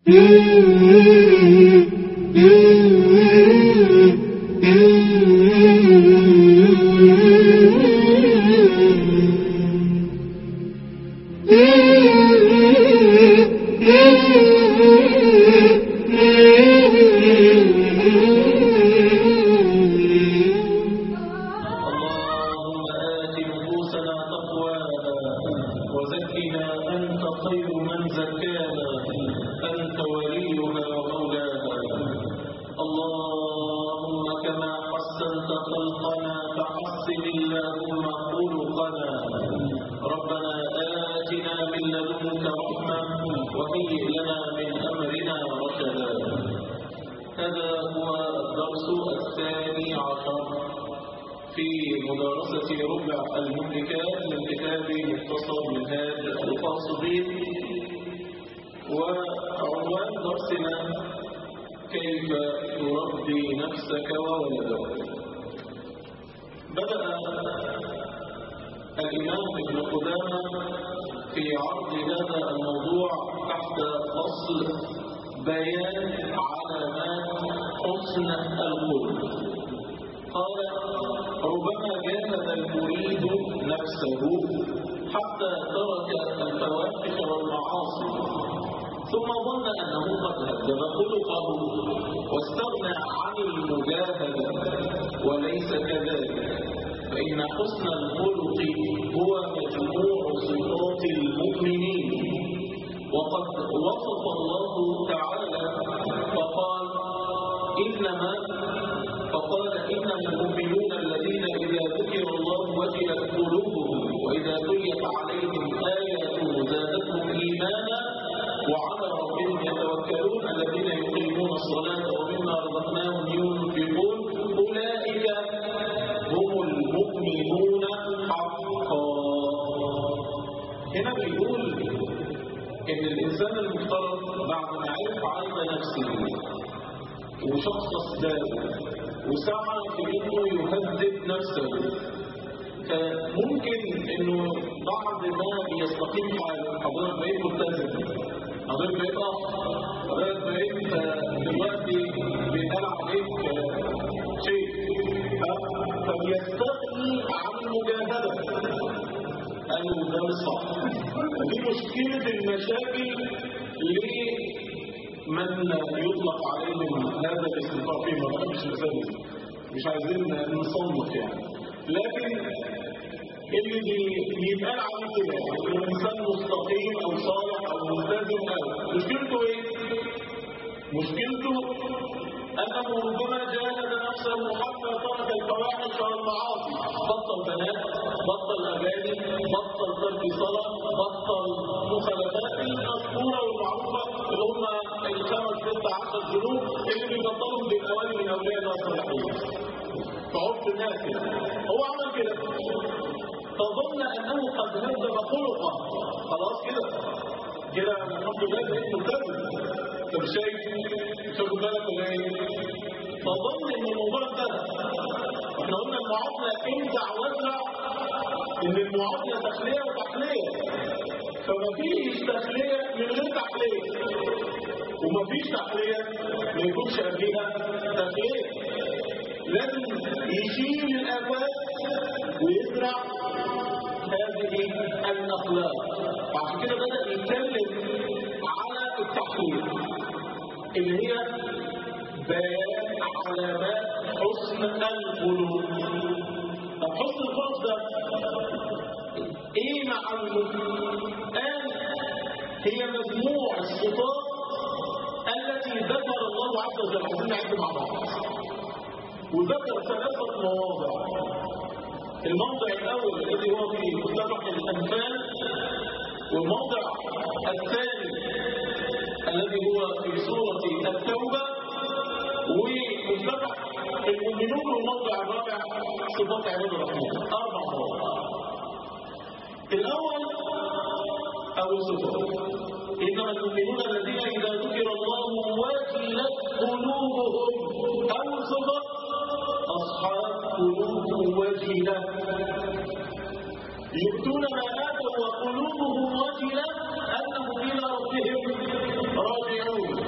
يؤتون ما آتوا وقلوبهم وجلة أنهم إلى ربهم راجعون.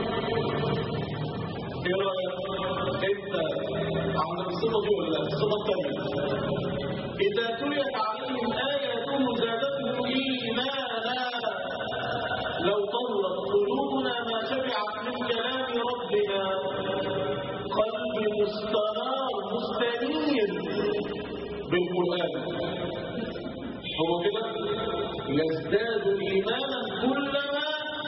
احنا عندنا الصفة دي ولا لا؟ الصفة الثانية إذا تليت عليهم آياته زادتهم إيمانا لو طلت قلوبنا ما شبعت من كلام ربنا قلب مستنار مستنير بالقرآن هو كده يزداد إيمانا كلما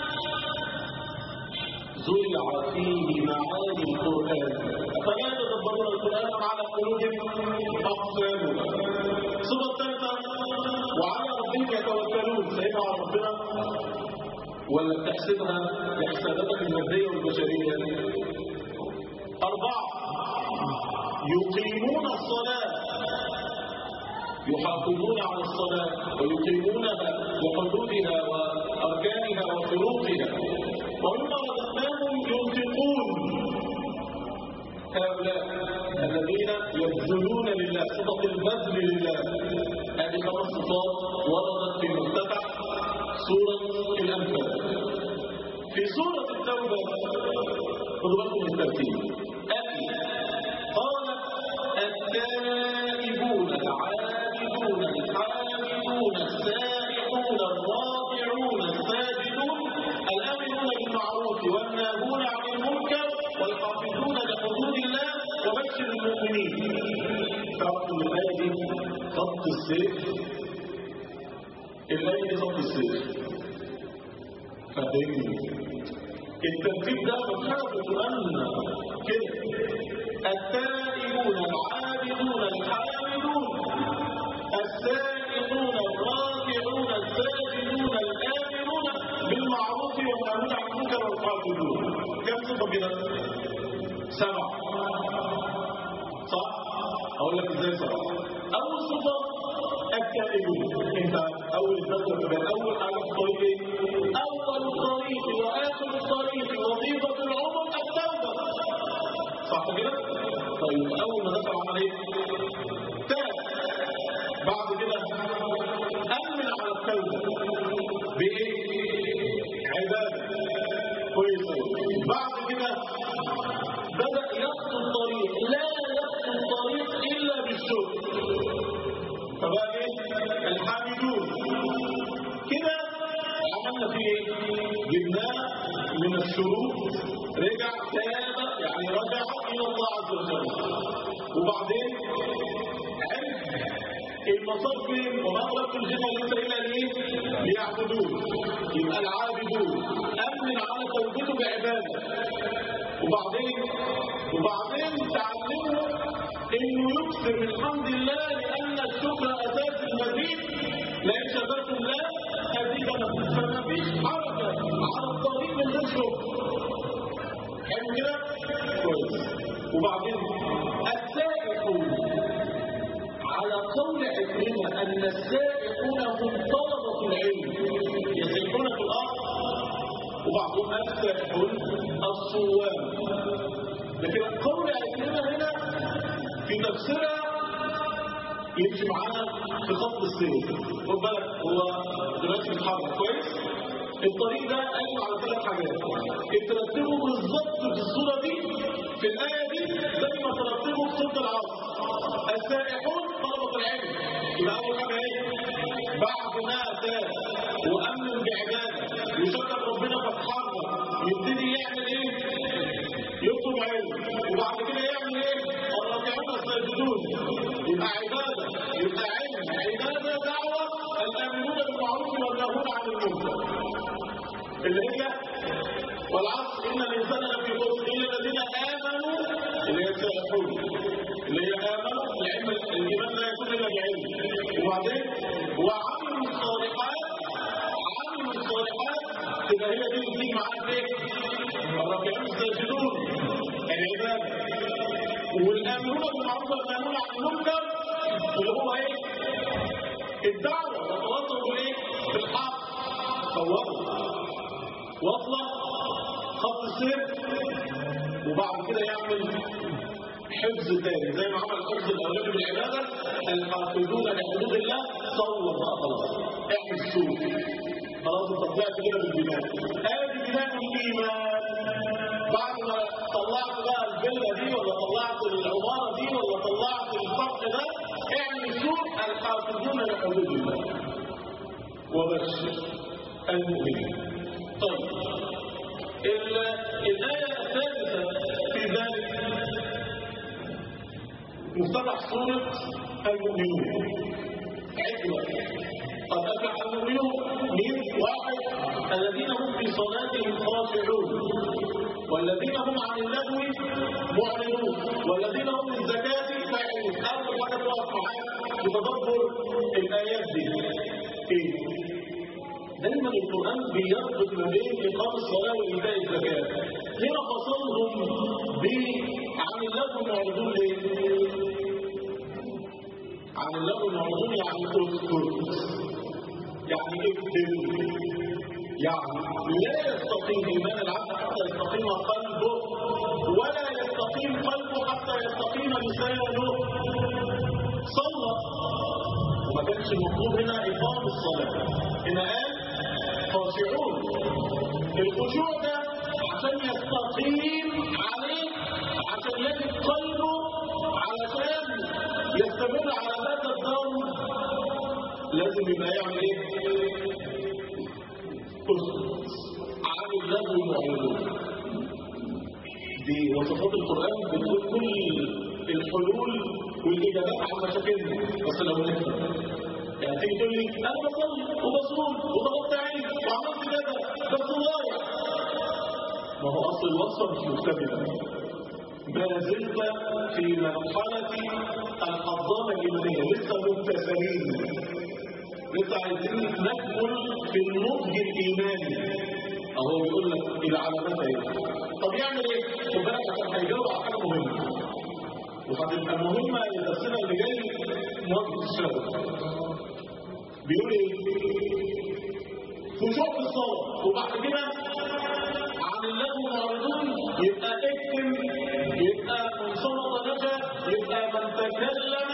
زرع فيه معاني القرآن أفلا يتدبرون القرآن على قلوبهم أقفالها صفة الثالثة وعلى ربهم يتوكلون سيبها على ربنا ولا بتحسبها لحساباتك المادية والبشرية 4 يقيمون الصلاة يحافظون على الصلاة ويقيمونها وحدودها وأركانها وشروطها ومما رزقناهم ينفقون هؤلاء الذين يبذلون لله صفة البذل لله هذه 5 صفات وردت في مفتتح سورة الأنفال في سورة التوبة خذوا بالكم من الترتيب قال التائبون العابدون الحامدون السائحون الراكعون الساجدون الآمرون بالمعروف والناهون عن المنكر والحافظون لحدود الله وبشر المؤمنين. تعرفوا الآية دي خط السيف الآية دي خط السيف فاهمني الترتيب ده مفهوم القرآن كده التائبون العابدون الحامدون السائحون الراكعون الساجدون الآمرون بالمعروف والناهون عن المنكر والحافظون كم صفة كده؟ 7 صح؟ أقول لك ازاي 7 أول صفة التائبون انت أول الدخل بين أول حاجة في الطريق أول الطريق وآخر الطريق وظيفة العمر التوبة صح كده؟ طيب أول ما دخل عمل ايه؟ تاب بعد كده أمن على التوبة بإيه؟ عبادة كويسة بعد كده بدأ يخطو الطريق لا يخطو الطريق إلا بالشكر فبقى ايه؟ الحامدون كده عملنا فيه ايه؟ جبناه من الشروط رجع تاب يعني رجع إلى الله عز وجل وبعدين عرف المسار فين وما خلقت الجن والانس الا ليعبدون يبقى العابدون امن على توبته بعباده وبعدين تعلمه انه يكثر من حمد الله لان الشكر اساس المزيد لئن شكرتم لا ازيدنكم فما فيش حركه على الطريق من غير شكر حلو كده كويس وبعدين السائحون على قول عكرمة أن السائحون هم طلبة العلم يسيحون في الأرض وبعضهم السائحون الصوام لكن قول عكرمة هنا في تفسيرها يمشي معانا في خط السير خد بالك هو دلوقتي بيتحرك كويس الطريق ده قايم على 3 حاجات ترتبه بالظبط في الصورة دي في الآية دي زي ما ترتبه في سورة العصر السائحون طلبة العلم يبقى أول حاجة إيه؟ بعد ما تاب وأمن بعبادة وشكر ربنا فتحرك يبتدي يعمل إيه؟ يطلب علم وبعد كده يعمل إيه؟ الراكعون الساجدون يبقى عبادة يبقى علم عبادة دعوة الآمرون بالمعروف والناهون عن المنكر اللي هي والعصر إن الإنسان لفي خسر إلا الذين آمنوا اللي هي السائحون اللي هي آمنوا العلم الإيمان لا يكون إلا بعلم وبعدين وعملوا الصالحات تبقى هي دي بتجيب معاك إيه؟ الراكعون الساجدون العبادة والآمرون بالمعروف والناهون عن المنكر اللي هو إيه؟ الدعوة وتواصلوا بإيه؟ بالحق صوروا واصلة خط السير وبعد كده يعمل حفظ تاني زي ما عمل حفظ الأولاد بالعبادة الحافظون لحدود الله صور بقى خلاص اعمل السوق خلاص انت طلعت كده بالبناء ادي بناء الايمان بعد ما طلعت بقى الفيلا دي ولا طلعت العمارة دي ولا طلعت الفرق ده، اعمل سوء الحافظون لحدود الله وبشر المؤمنين. طيب الآية الثالثة في ذلك مفتتح سورة المؤمنون. عدوى قد أفلح المؤمنون من واحد الذين هم في صلاتهم خاشعون والذين هم عن اللغو معرضون والذين هم للزكاة فاعلون. أول حاجة تقف معاك بتدبر الآيات دي إيه؟ دايما القرآن بيربط ما بين إقام الصلاة وإيتاء الزكاة. هنا فصلهم عن اللغو معرضون ليه؟ عن اللغو معرضون يعني اسكت، يعني اكتب، يعني لا يستقيم إيمان العبد حتى يستقيم قلبه ولا يستقيم قلبه حتى يستقيم لسانه. صلى وما كانش المطلوب هنا إقام الصلاة، هنا قال خاشعون. الخشوع ده عشان يستقيم عليه، عشان يجد قلبه، علشان يستمر على هذا الدور لازم يبقى يعمل ايه؟ اسكت عن اللغو معرضون. دي وصفات القرآن بتقول كل الحلول والاجابات على مشاكلنا، بس لو نفهم يعني تيجي تقول لي انا بصلي وبصوم وضغطت عيني وعملت كده بس ضايع، ما هو اصل الوصفه مش مكتمله. ما زلت في مرحله الحضانه الايمانيه، لسه مبتسمين، لسه عايزين نكمل في النضج الايماني. اهو بيقول لك العلامات ايه. طب يعمل ايه؟ خد بالك عشان هيجاوب على حاجه مهمه، وهتبقى مهمه للسنه اللي جاي مواجهه الشباب. بيقول ايه؟ خشوع في الصلاه، وبعد كده عن اللغو معرضون، يبقى اكتم، يبقى من صمت نجا، يبقى من تكلم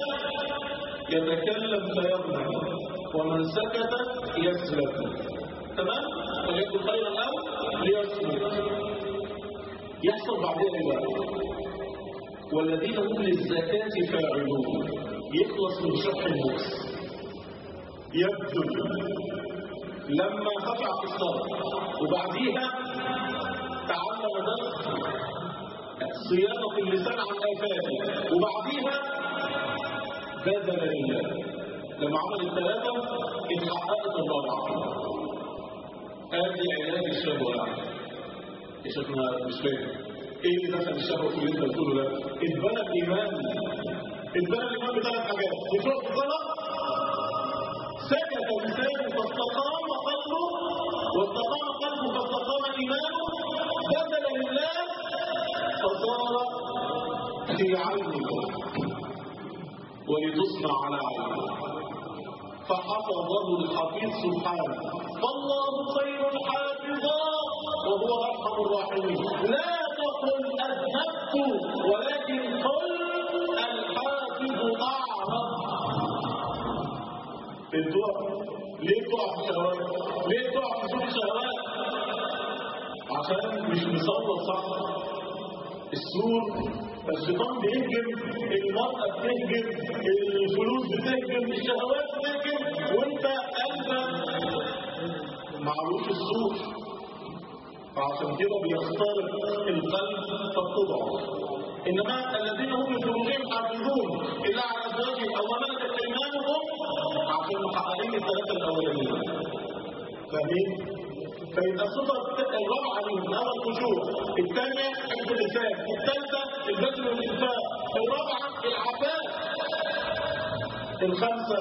يتكلم فيظلم ومن سكت يسلك. تمام؟ فليكن خيرا له ليصمت. يحصل بعدين ايه بقى؟ والذين هم للزكاة فاعلون، يخلص من شح النفس، يبذل لما خشع في الصلاة، وبعديها تعلم درس صيانة اللسان عن آفاته، وبعديها بذل لله. لما عمل الثلاثة اتحققت الرابعة. ادي علاج الشهوة. يا شيخنا مش فاهم ايه اللي دخل الشهوة في اللي انت بتقوله ده؟ اتبنى الايمان، اتبنى الايمان بثلاث حاجات: خشوع في الصلاة، سكت لسانه فاستقام قلبه، واستقام قلبه فاستقام ايمانه، بذل لله فصار في عينه ولتصنع على عينه، فحفظه الحفيظ سبحانه، فالله خير حافظا وهو ارحم الراحمين. لا تقل اذنبت ولكن قل الحافظ اعرف. الدعاء ليه تقع في الشهوات؟ ليه تقع في سوق الشهوات؟ عشان مش مصور صح. السور الشيطان بيهجم، المرأة بتهجم، الفلوس بتهجم، الشهوات بتهجم، وانت قلبك معروف السور. فعشان كده بيخترق القلب فبتضعف. انما الذين هم لفروجهم حافظون الا على ازواجهم او ما ملكت ايمانهم، عشان محققين الثلاثه الاولانيين. فاهمين؟ فيبقى الصفه الرابعه ليهم: الاول خشوع، الثانيه حفظ اللسان، الثالثه البذل والانفاق، الرابعه العفاف، الخامسه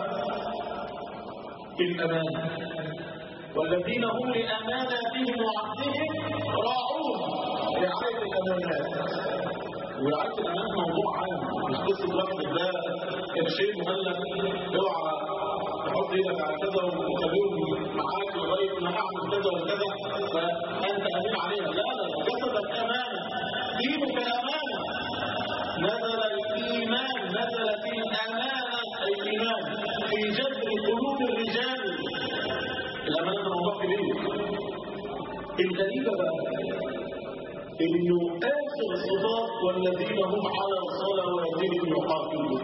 الامان. والذين هم لاماناتهم وعهدهم راعون. رعايه الامانات، ورعايه الامانات موضوع عام، مش قصه واحد ده قرشين مهلك اوعى تحط ايدك على كذا وتخليهم معاك لغايه ما اعمل كذا وكذا فانت امين عليها. لا لا، جسدك امانه، دينك امانه. نزل الايمان، نزلت الامانه الايمان في جذر قلوب الرجال. الامانه ده موضوع كبير. الغريبه بقى إنه آخر الصفات والذين هم على صلواتهم يحافظون.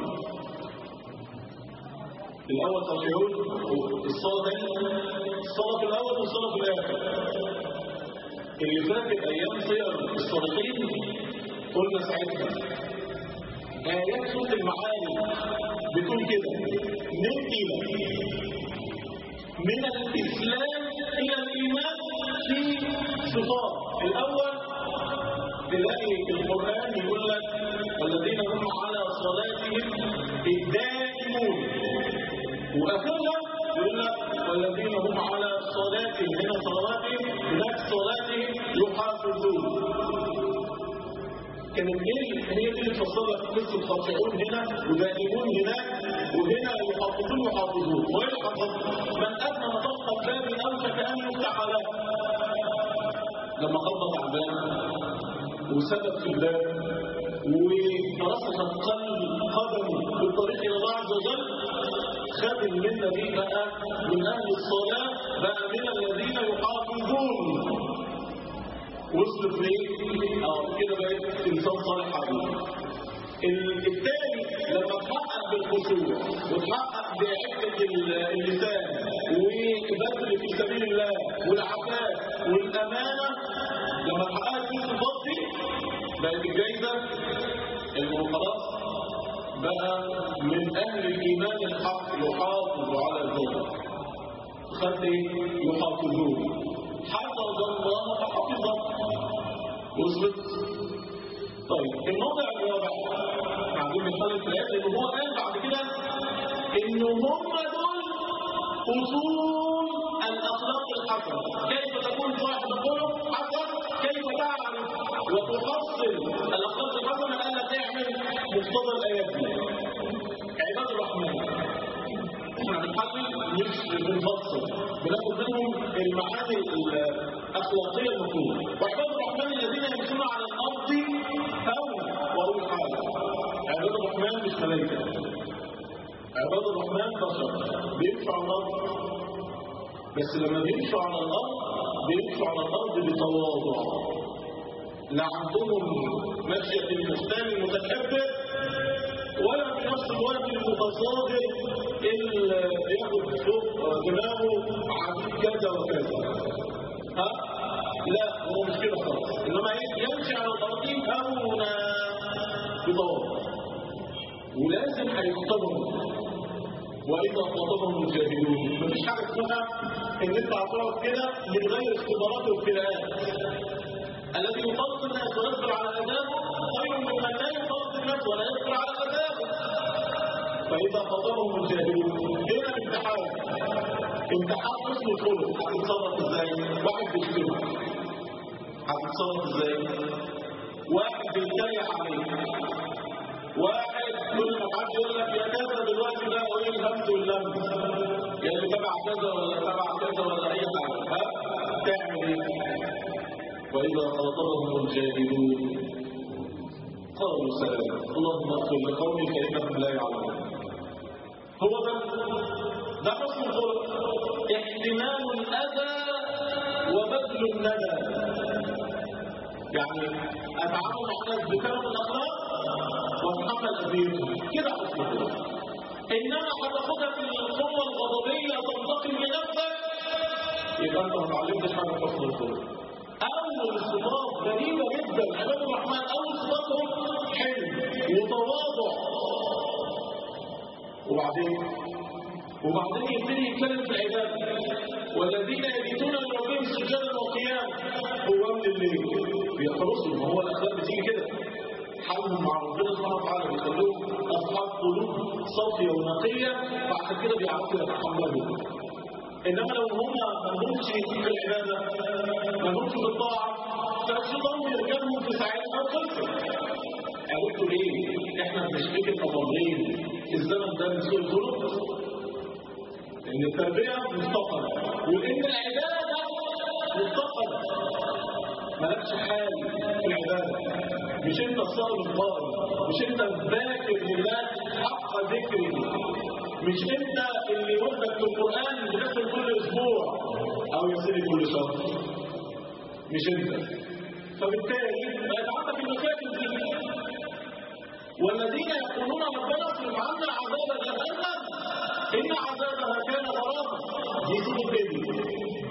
الأول خاشعون، الصلاة في الأول والصلاة في الآخر. اللي فاكر أيام صيغ الصالحين قلنا ساعتها آيات سورة المعارج بتقول كده: من الإسلام إلى الإيمان في صفات. الأول تلاقي القرآن يقول لك والذين هم على صلاتهم الدائمون، وآخرها يقول لك والذين هم على صلاتهم، هنا صلواتهم هناك صلاتهم يحافظون. كانت هي دي اللي تفسر لك قصه خاشعون هنا ودائمون هناك، وهنا يحافظون. ويحفظ من أدنى طرق الباب أوشك أن يفتح له. لما خبط على الباب وسبب في الباب ورسخت قدمه بالطريق الى الله عز وجل، خد المنه دي بقى من اهل الصلاه، بقى من الذين يحافظون. وصلت ليه؟ كده بقيت انسان صالح حقيقي. الثاني لما تحقق بالخشوع وتحقق بعفه اللسان وبذل في سبيل الله والعفاف والامانه، لما تحققت في الصفات دي بقت الجايزه انه خلاص بقى من اهل الايمان الحق يحافظ على ذلك. خدت يحافظون، حفظ الله فحفظه. وصلت؟ طيب الموضع الرابع عايزين نتكلم في الايه، لان هو قال بعد كده انه هم دول اصول الاخلاق الحسنه. كيف تكون صاحب خلق حسن؟ كيف تعرف وتحصل الاخلاق الحسنه؟ الا تعمل مقتضى الايات دي. عباد الرحمن احنا بنحلل مش بنفصل، بناخد منهم المعاني الاخلاقيه المطلوبه. وعباد الرحمن الذين يمشون على الارض واقول حاجه، عباد الرحمن مش ملائكه، عباد الرحمن بشر بيمشوا على الارض، بس لما بيمشوا على الارض بيمشوا على الارض بتواضع. لا عندهم مشية المختال المتكبر، ولا في نفس الوقت المتصادر اللي بياخد فوق دماغه عبيد كذا وكذا. لا هو مش كده خالص، انما يمشي على الارض هونا بتواضع. ولازم هيختبروا واذا خاطبهم الجاهلون. مفيش حاجه اسمها ان انت هتقعد كده من غير اختبارات وابتلاءات. الذي يطلق الناس ويصبر على اذابه خير من من لا يطلق الناس ولا يصبر على اذابه. فاذا خاطبهم الجاهلون هنا امتحان حسن الخلق. هتتصرف ازاي؟ واحد بيشتمك هتتصرف ازاي؟ واحد بيتريق عليك، واحد كل ما حد يقول لك يا كذا دلوقتي بقى ايه الهمز واللمز، يا اللي تبع كذا ولا تبع كذا ولا اي حاجه، تعمل ايه؟ واذا خاطبهم الجاهلون قالوا سلام اللهم اغفر لقومي فانهم لا يعلمون. هو ده حسن الخلق، احتمال الاذى وبذل الندى. يعني اتعامل مع الناس بكرم الاخلاق واتحمل اذيتهم، كده حسن الخلق. انما هتاخدها في القوه الغضبيه تنتقم لنفسك، يبقى انت ما اتعلمتش حاجه في حسن الخلق. اول الصفات غريبه جدا، عباد الرحمن اول صفاتهم حلم وتواضع. وبعدين يبتدي يتكلم في العباده، والذين يبيتون لربهم سجدا وقياما. هو من الليل بيحرصوا، ما هو الاخلاق بتيجي كده، حالهم مع ربنا سبحانه وتعالى بيخلوهم اصحاب قلوب صافيه ونقيه، فعشان كده بيعرفوا يتحملوا. انما لو هم ما لهمش في العباده، ما لهمش في الطاعه، فالشيطان يركبهم في ساعتها وخلصوا. عرفتوا ليه؟ احنا بنشتكي التمرين في الزمن ده من سوء الخلق، ان التربيه مفتقده، وان العباده مفتقده. مالكش حال في العباده، مش انت الصائم القائم، مش انت الذاكر لله حق ذكره، مش انت اللي وردك في القران بتذكر كل اسبوع او يصير كل شهر، مش انت. فبالتالي بقت عندك المشاكل دي. والذين يقولون ربنا اصرف عنا عذاب جهنم ان عذابها كان غراما، دي سيدي الدنيا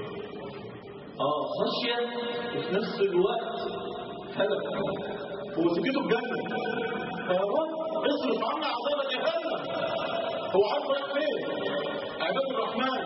خشيه وفي نفس الوقت هدف، هو سكته الجنه، فيا رب اصرف عنا عذاب جهنم. هو عارف رايح فين؟ عباد الرحمن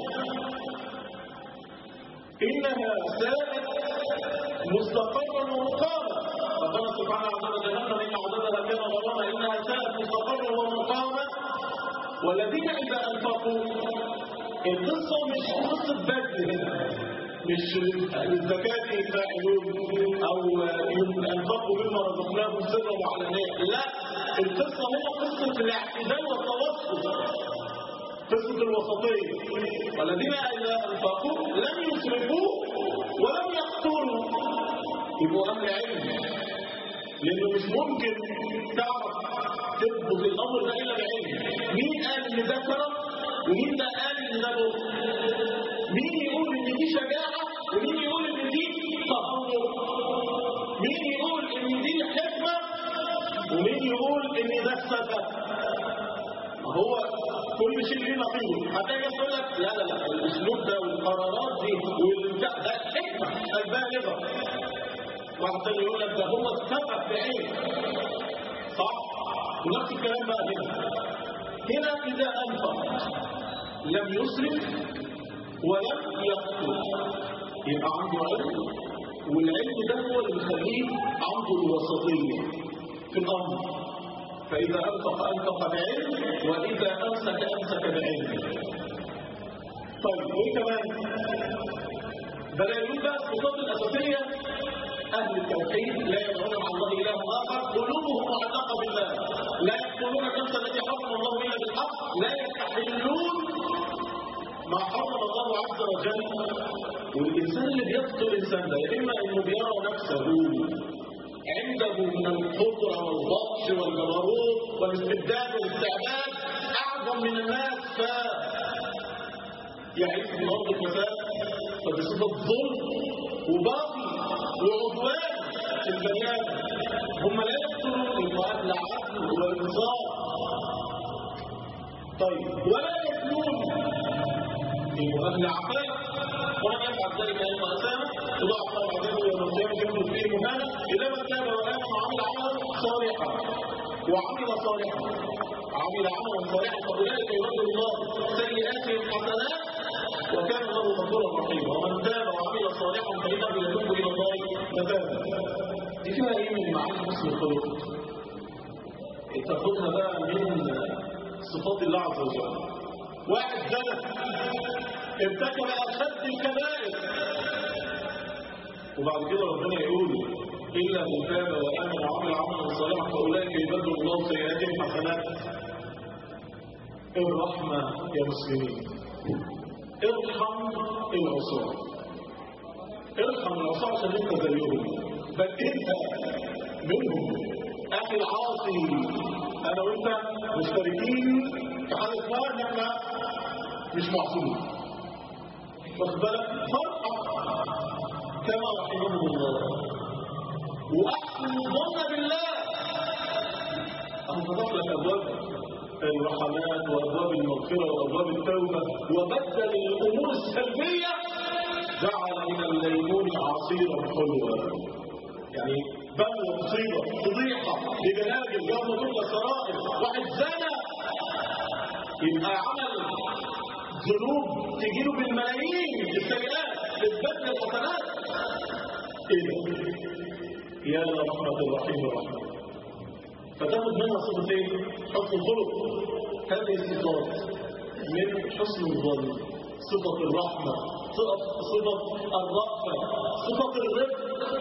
انها ساءت مستقرا ومقاما. ربنا سبحانه عذاب جهنم ان عذابها كان غراما انها ساءت مستقرا ومقاما. والذين اذا انفقوا، القصه مش قصه بدل هنا، مش للزكاه فاعلون او انفقوا مما رزقناهم سرا وعلانيه، لا، القصه هنا قصه الاعتدال والتوسط، قصه الوسطيه. والذين اذا انفقوا لم يسرفوا ولم يقتروا، يبقوا اهل علم، لانه مش ممكن تعرف تثبت الامر ده الا بعلم. مين قال ان ده كرم ومين ده قال ان ده بخل؟ مين يقول ان دي شجاعه ومين يقول ان دي تهور؟ مين يقول ان دي حكمه ومين يقول ان ده السفه؟ هو كل شيء ليه نقيضه. هتلاقي يقول لك لا لا لا، الاسلوب ده والقرارات دي والبتاع ده حكمه البالغه. واحد تاني يقول لك ده هو السفه بعين، صح؟ ونفس الكلام بقى هنا اذا انفق لم يسرف ولم يقتل، يبقى عنده علم، والعلم ده هو اللي بيخليه عنده الوسطيه في الامر. فاذا انفق بعلم، واذا امسك بعلم. طيب وايه كمان؟ دلائل بقى الصفات الاساسيه. اهل التوحيد لا يدعون مع الله اله اخر، قلوبهم معلقه بالله، لا يقتلون النفس التي حرم الله الا بالحق، لا يستحلون ما حرم الله عز وجل. والانسان اللي بيقتل الانسان ده يا اما انه بيرى نفسه عنده من القدره والبطش والجبروت والاستبداد والاستعباد اعظم من الناس، يعيش في الارض الفساد، فبصفه ظلم وباطل وعدوان في البني ادم. هم لا يقتلون الا اهل عدل وانصاف. طيب ولا يتلون اهل عفاف، ومن يفعل ذلك ايما اسامه تضاعف له عذابه يوم القيامه يخلد فيه مهانا اذا ما تاب وامن وعمل عملا صالحا عمل عملا صالحا فاولئك يبدل الله سيئاتهم حسنات وكان الله غفورا رحيما. ومن تاب وعمل صالحا فانه يتوب الى الله متابا. دي فيها ايه من معاني حسن الخلق؟ تاخدها بقى من صفات الله عز وجل. واحد زنى ارتكب اشد الكبائر، وبعد كده ربنا يقول الا من تاب وامن وعمل عملا صالحا فاولئك يبدل الله سيئاتهم حسنات. الرحمه يا مسلمين، ارحم العصاه، ارحم العصاه عشان انت زيهم، بل انت منهم. اخي العاصي انا وانت مشتركين في حاله اسمها ان احنا مش معصومين، واخد بالك؟ فرحه كما رحمهم الله واحسن الظن بالله. انا فتح لك ابواب الرحمات وابواب المغفره وابواب التوبه، وبدل الامور السلبيه جعل من الليمون عصيرا حلوا. يعني بلوى مصيبه فضيحه لجلاجل يوم تبلى السرائر، واحد زنى يبقى عمل ذنوب تجيله بالملايين السيئات تتبدل الحسنات. ايه ده؟ يا رحمه الرحيم الرحمن. فتاخد منها صفه ايه؟ حسن الخلق. هذه الصفات من حسن الظن، صفه الرحمه، صفه الرأفه، صفه الرفق.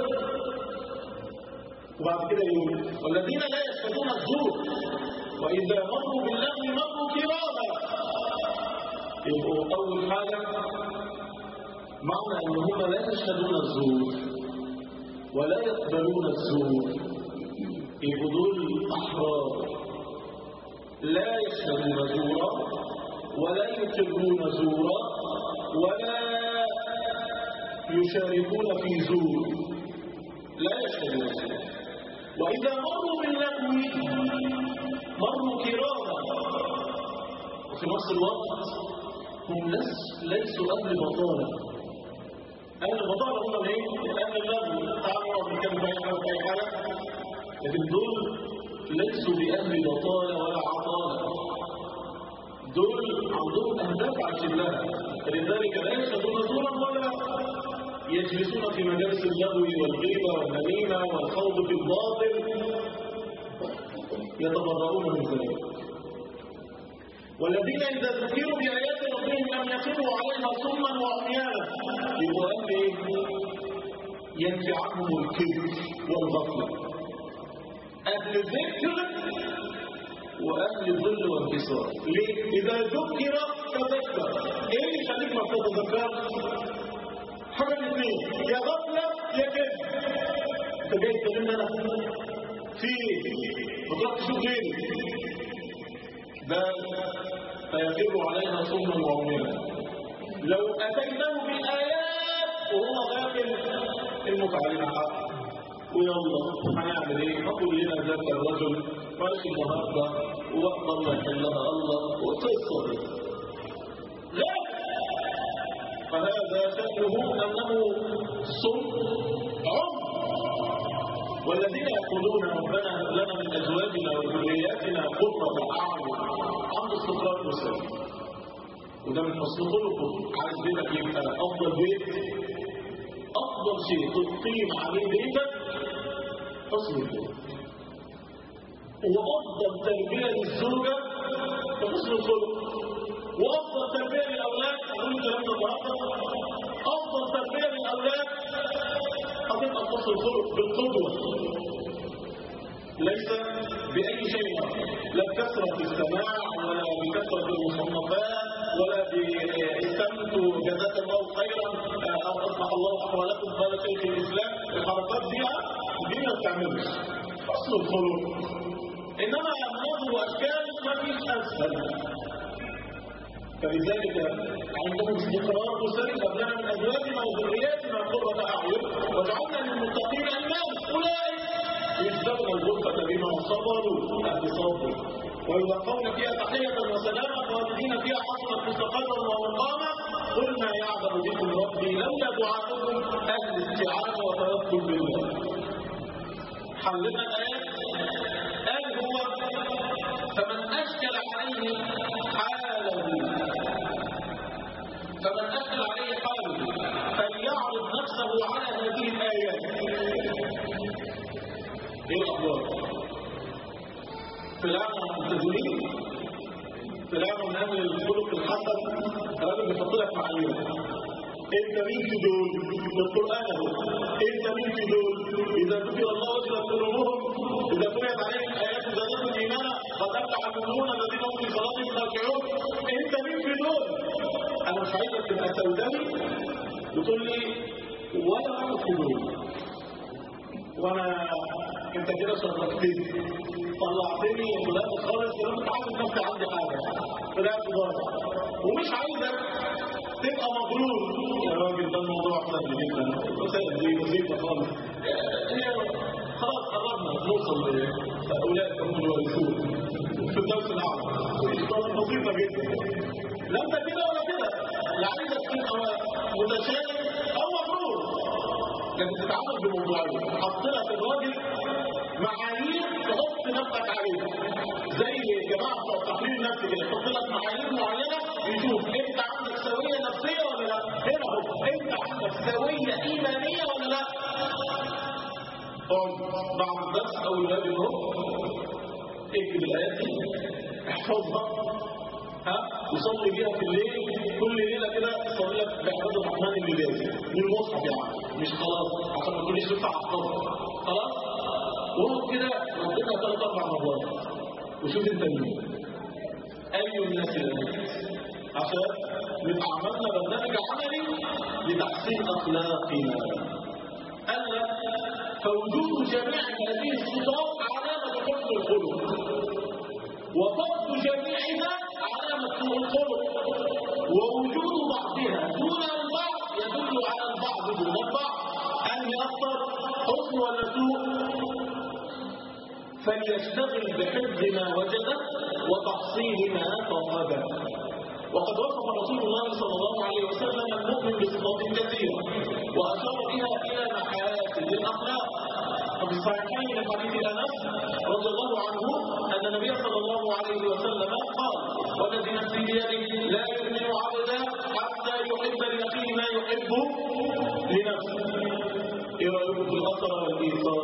وبعد كده يقول والذين لا يشهدون الزور واذا مروا باللغو مروا كراما. يبقوا اول حاجه معنى ان هم لا يشهدون الزور ولا يقبلون الزور، يبقوا دول احرار لا يشهدون زورا ولا يقرون زورا ولا يشاركون في زور. لا يشهدون الزور. وإذا مروا باللغو مروا كراما، وفي نفس الوقت هم ليسوا أهل بطالة. أهل البطالة هم ايه؟ أهل اللغو، تعالوا بنتكلم في أي حاجة في أي حاجة، لكن دول ليسوا بأهل بطالة ولا عطالة، دول عندهم أهداف عايشين لها، فلذلك لا يشهدون زورا ولا يجلسون في مجالس اللغو والغيبة والنميمة والخوض في الباطل، يتبرؤون من ذلك. والذين إذا ذكروا بآيات ربهم لم يخروا عليها صما وعميانا، يبقى ايه؟ ينفي عنهم الكبر والغفلة. أهل الذكر وأهل الذل والانكسار. ليه؟ إذا ذكر تذكر. إيه اللي يخليك ما تتذكرش؟ حاجة من اثنين، يا غفلة يا كذب. أنت جاي تكلمني أنا في ما تروحش تشوف غيري. بل فيخر عليها صما وعميانا. لو أتيناه بالآيات وهو غافل المتعلم حق، ويلا هنعمل ايه؟ كلنا ذاك الرجل ماشي النهارده ووقت الله يحلها الله وقصه دي. لا، فهذا شأنه انه صم عمر. والذين يقولون ربنا هب لنا من ازواجنا وذرياتنا قرة اعين عنده استقرار مسلم، وده من حسن خلقه. عايز بيتك يبقى افضل بيت، افضل شيء تقيم عليه بيتك حسن الخلق، وافضل تربيه للزوجه بحسن الخلق، وافضل تربيه للاولاد. اقول الكلام ده النهارده، افضل تربيه للاولاد هتبقى حسن الخلق بالقدوه، ليس باي شيء اخر، لا بكثره السماع ولا بكثره المصنفات ولا بالسمت وجزاك الله خيرا او اصلح الله احوالكم قال شيخ الاسلام. الحركات دي ما بتعملش حسن الخلق، انما امراض واشكال ما فيش اسهل. فلذلك عندهم استقرار مسلم. هب لنا من ازواجنا وذرياتنا قرة اعين واجعلنا للمتقين اماما. اولئك يجزون الغرفة بما صبروا اهل صبر ويلقون فيها تحية وسلاما خالدين فيها حسنت مستقرا ومقاما. قل ما يعبد بكم ربي لولا دعاؤكم اهل استعانة وتوكل بالله. حلنا الآيات قال هو فمن أشكل عليه حاله فليعرض نفسه على هذه الآيات. ايه الأخبار؟ طلعنا ملتزمين، طلعنا من أهل الخلق الحسن، الراجل بيحط لك معايير. انت مين في دول؟ القرآن اهو. انت مين في دول؟ اذا ذكر الله وجلت قلوبهم، اذا قرأت عليهم ايات زادتهم ايمانا قد افلح المؤمنون الذين هم في صلاتهم خاشعون. انت مين في دول؟ انا مش عايزك تبقى سوداني وتقول لي ولا انا في دول، وانا انت كده شرفتني طلعتني وطلعت خالص وانا مش عارف نفسي عندي حاجه، طلعت بره ومش عايزك تبقى مغرور. يا راجل ده الموضوع سهل جدا، سهل دي بسيطه خالص. خلاص قربنا نوصل لاولئك هم الوارثون في الدرس الاعلى. بسيطه جدا، لا انت كده ولا كده، لا عايزك تبقى متشائم او مغرور، لكن تتعامل بموضوعيه. حط لك الراجل معايير تحط نفسك عليها، زي جماعه بتوع التحليل النفسي كده، تحط لك معايير معينه يشوف انت عندك سويه نفسيه ولا لا. هنا اهو انت عندك سويه ايمانيه ولا لا. اقعد بعد الدرس او الواجب اهو اكتب الايات دي، احفظها، وصلي بيها في الليل كل ليله كده. صلي لك بعباد الرحمن الليلي من المصحف يعني، مش خلاص عشان ما تقوليش لسه احفظها خلاص. وقت كده ربنا 3-4 مرات وشوف انت مين، اي الناس اللي عشان نبقى عملنا برنامج عملي لتحسين اخلاقنا. قال لك فوجود جميع هذه الصفات علامه حسن الخلق، وفقد جميعها علامه سوء الخلق، ووجود بعضها دون البعض يدل على البعض دون البعض. ان يفضل حسن ولا نفسه فليشتغل بحفظ ما وجده وتحصيل ما فقده. وقد وصف رسول الله صلى الله عليه وسلم المؤمن بصفات كثيرة وأشار بها إلى محاسن الأخلاق. وفي الصحيحين من حديث أنس رضي الله عنه أن النبي صلى الله عليه وسلم قال: والذي نفسي بيده لا يؤمن عبدا حتى يحب لأخيه ما يحب لنفسه. إيه رأيكم في الأثر والإيثار؟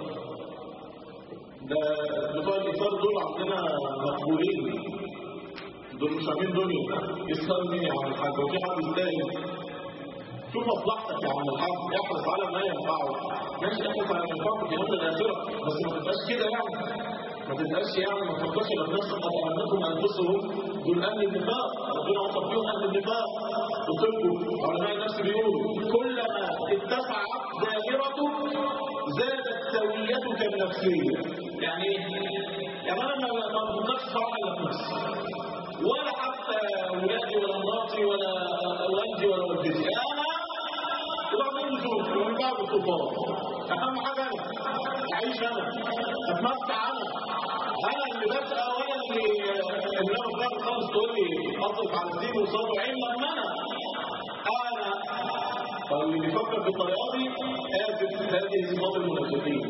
ده بتوع الإيثار دول عندنا مقبولين، دول مش عاملين دنيا. يسأل مين يا عم الحاج؟ وفي حد يستاهل؟ شوف مصلحتك يا عم الحاج، احرص على ما ينفعه. ماشي، احرص على ما ينفعه في يوم الآخرة، بس ما تبقاش كده يعني. ما تبقاش يعني ما تفكرش إلا بنفسك. قد أنكم أنفسهم دول أهل النفاق، ربنا وصف فيهم أهل النفاق. قلت لكم علماء النفس بيقولوا: كلما اتسعت دائرتك زادت سويتك النفسية. يعني ايه؟ يعني أنا ما بفكرش صراحة إلا في نفسي، ولا حتى ولادي ولا مراتي ولا والدي ولا والدتي. أنا وبعدين نشوف ومن بعد الكفار. أهم حاجة أنا أعيش، أنا أتمتع، أنا اللي بسأل وأنا اللي ربنا خالص تقول لي أصرف على الدين وصار عين لما أنا فاللي بيفكر بالطريقة دي آسف، هذه صفات المنافقين.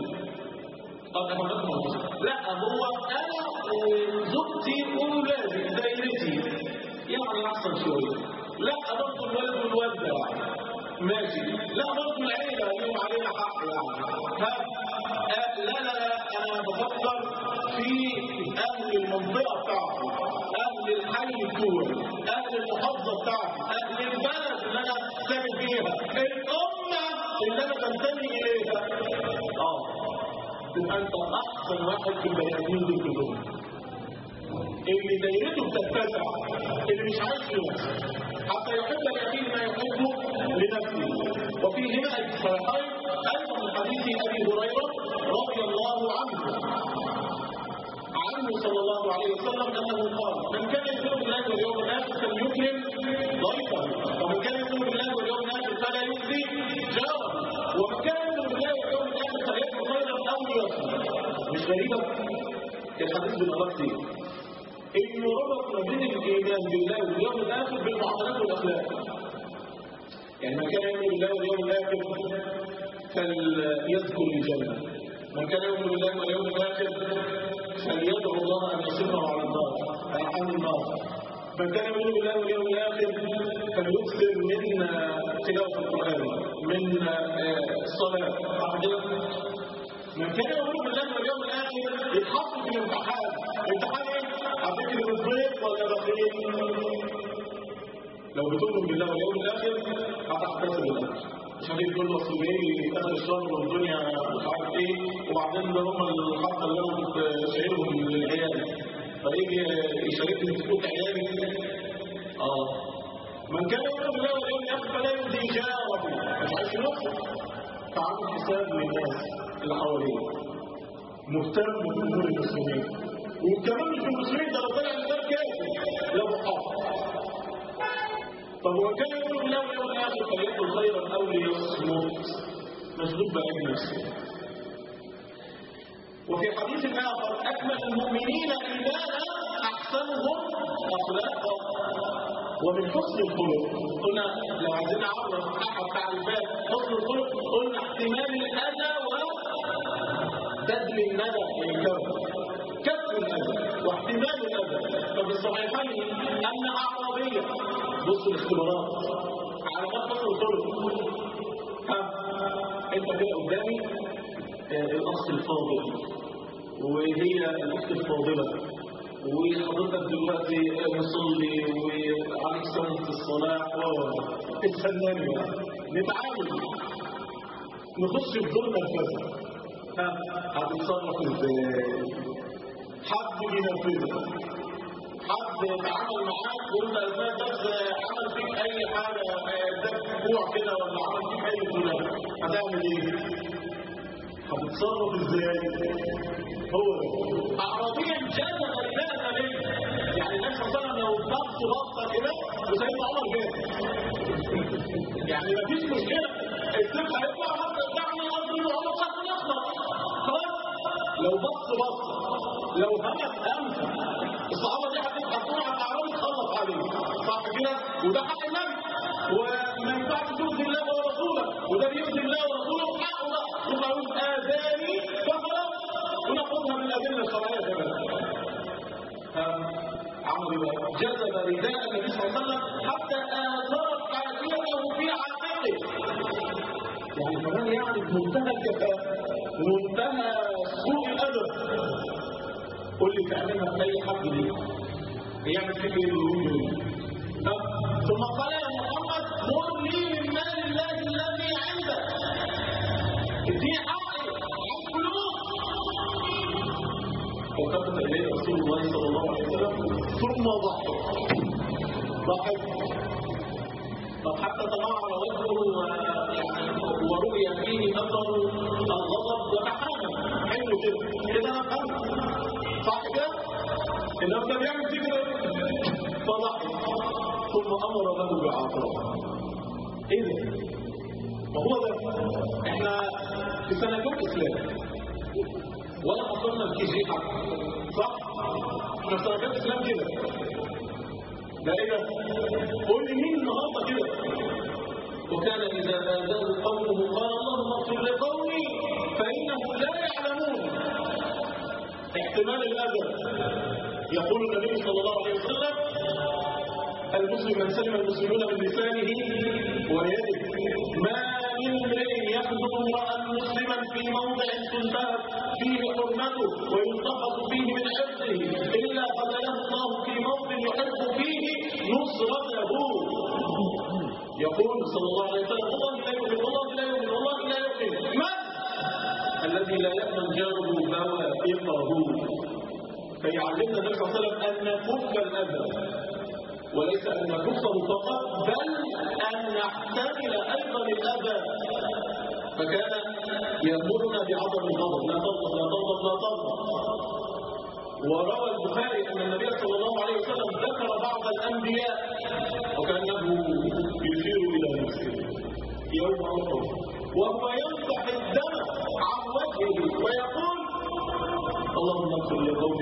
لا، هو أنا وزوجتي وولادي دايرتي يعني أحسن شوية. لا برضه الولد والوالدة ماشي، لا برضه العيلة اليوم علينا حق يعني. لا أنا بفكر في أهل المنطقة بتاعتي، أهل الحي بتوعي، أهل المحافظة بتاعتي، أهل البلد اللي أنا ساكن فيها، الأمة اللي أنا بنتمي إليها. تبقى أنت أحسن واحد في البني آدمين دول كلهم. اللي دايرته بتتسع، اللي مش عايش في نفسه حتى يحب لأخيه ما يحبه لنفسه. وفي هنا الصحيحين أيضا من حديث أبي هريرة رضي الله عنه صلى الله عليه وسلم أنه قال: من كان يؤمن بالله واليوم الآخر فليكرم ضيفه، ومن كان يؤمن بالله واليوم الآخر فلا يؤذي جاره، ومن كان يؤمن بالله واليوم الآخر فليكن خيرا أو ليصمت. مش غريبة؟ الحديث بالأمر كتير إنه ربط ما بين الإيمان بالله واليوم الآخر بالمعاملات والأخلاق. يعني من كان يؤمن بالله واليوم الآخر فليذكر الجنة، من كان يؤمن بالله واليوم الآخر فليدعو الله أن يصرفه على النار، عن النار. من كان يؤمن بالله واليوم الآخر فليكثر من تلاوة القرآن، من الصلاة. من كان يؤمن بالله واليوم الآخر يتحط في الامتحان. الامتحان ايه؟ هتكتب الضيف ولا بخيل؟ لو بتؤمن بالله واليوم الآخر هتحتسب الأجر. مش هتيجي تقول له اصل جاي اخر الشهر والدنيا مش عارف ايه، وبعدين ده هم الحلقه اللي انا كنت شايلهم للعيال، فيجي يشاركني في قوت عيالي. من كان يؤمن بالله واليوم الآخر فلا يؤذي جاره، مش عايز نفسه، فعامل حساب للناس اللي حواليه، مهتم بامور المسلمين، وكمان مش المسلمين، ده لو طلع الانسان كافر لو حافظ. طب ومن كان يؤمن بالله واليوم الآخر فليكن خيرا أو ليصمت، مشغول بعلم نفسه. وفي حديث آخر: أكمل المؤمنين إيمانا أحسنهم أخلاقا. ومن حسن الخلق قلنا لو عايزين نعرف أحد تعريفات حسن الخلق قلنا احتمال الأذى وبذل الندى للكون، كف الأذى واحتمال الأذى. ففي الصحيحين أن أعرابية، بصوا الاختبارات علامات حسن الخلق. أنت كده قدامي الأخ الفاضل وهي الأخت الفاضلة، وحضرتك دلوقتي مصلي وعليك سنة الصلاة اتفنني نتعامل نخش في دور نرفزة. هتتصرف ازاي؟ حد بينرفزك، حد يتعامل معاك وانت بس عمل فيك اي حاجة اداك جوع كده ولا عمل فيك اي فلان، هتعمل ايه؟ هتتصرف ازاي؟ هو أعرابيا جاء غيرها نبي، يعني النبي صلى الله عليه وسلم لو بص بصه كده وسيدنا عمر جاء يعني مفيش مشكله، السيف هيطلع حتى يطلع من الارض وعمر صح يخلص لو بص لو همس همسه الصحابه دي هتحطونا على الاعراب تخلص عليه، صح كده؟ وده حق النبي، وما ينفعش تؤذي الله ورسوله، وده بيؤذي الله ورسوله بحقه بقى، يقول اذاني فخلاص، وناخدها من الادله الشرعيه كمان. عملوا بقى جذب رداء النبي صلى الله عليه وسلم حتى اثرت حاشيته في عاتقه، يعني كمان يعني بمنتهى الكفاءه ومنتهى سوء الادب. قول لي تعملها في اي حد دي يعمل فيك ايه اليوم؟ ثم قال يا محمد مر لي من مال الله الذي عندك، اديني حقي عن فلوس. فالتفت اليه رسول الله صلى الله عليه وسلم ثم ضحك. طب حتى تمعر وجهه ورؤي فيه اثر الغضب وتحامل، حلو كده كده انا فهمت، صح كده؟ انه كان بيعمل كده فضحك، ثم امر له بعطاء. ايه ده؟ ما هو ده احنا في سنتين اسلام ولا حصلنا الكيجي حق، صح؟ احنا في سنتين اسلام كده. ده ايه ده؟ قول لي مين النهارده كده؟ وكان اذا اذاه قومه قال اللهم اغفر لقومي فانهم لا يعلمون. احتمال الاذى. يقول النبي صلى الله عليه وسلم المسلم من سلم المسلمون من لسانه ويده، ما من امرئ يخذل امرأ مسلما في موضع تنتهك فيه حرمته وينتقص فيه من عرضه الا قتله الله في موضع يحب فيه نصرته. يقول صلى الله عليه وسلم والله لا يؤمن والله لا يؤمن والله لا يؤمن من الذي لا يأمن جاره بوائقه. فيعلمنا النبي صلى الله عليه وسلم ان نكف الاذى، وليس ان نكفه فقط بل ان نحتمل ايضا الاذى. فكان يامرنا بعدم الغضب، لا تغضب لا تغضب لا تغضب. وروى البخاري ان النبي صلى الله عليه وسلم ذكر بعض الانبياء وكانه يشير الى نفسه يوم احد وهو يمسح الدم عن وجهه ويقول اللهم اغفر لقومي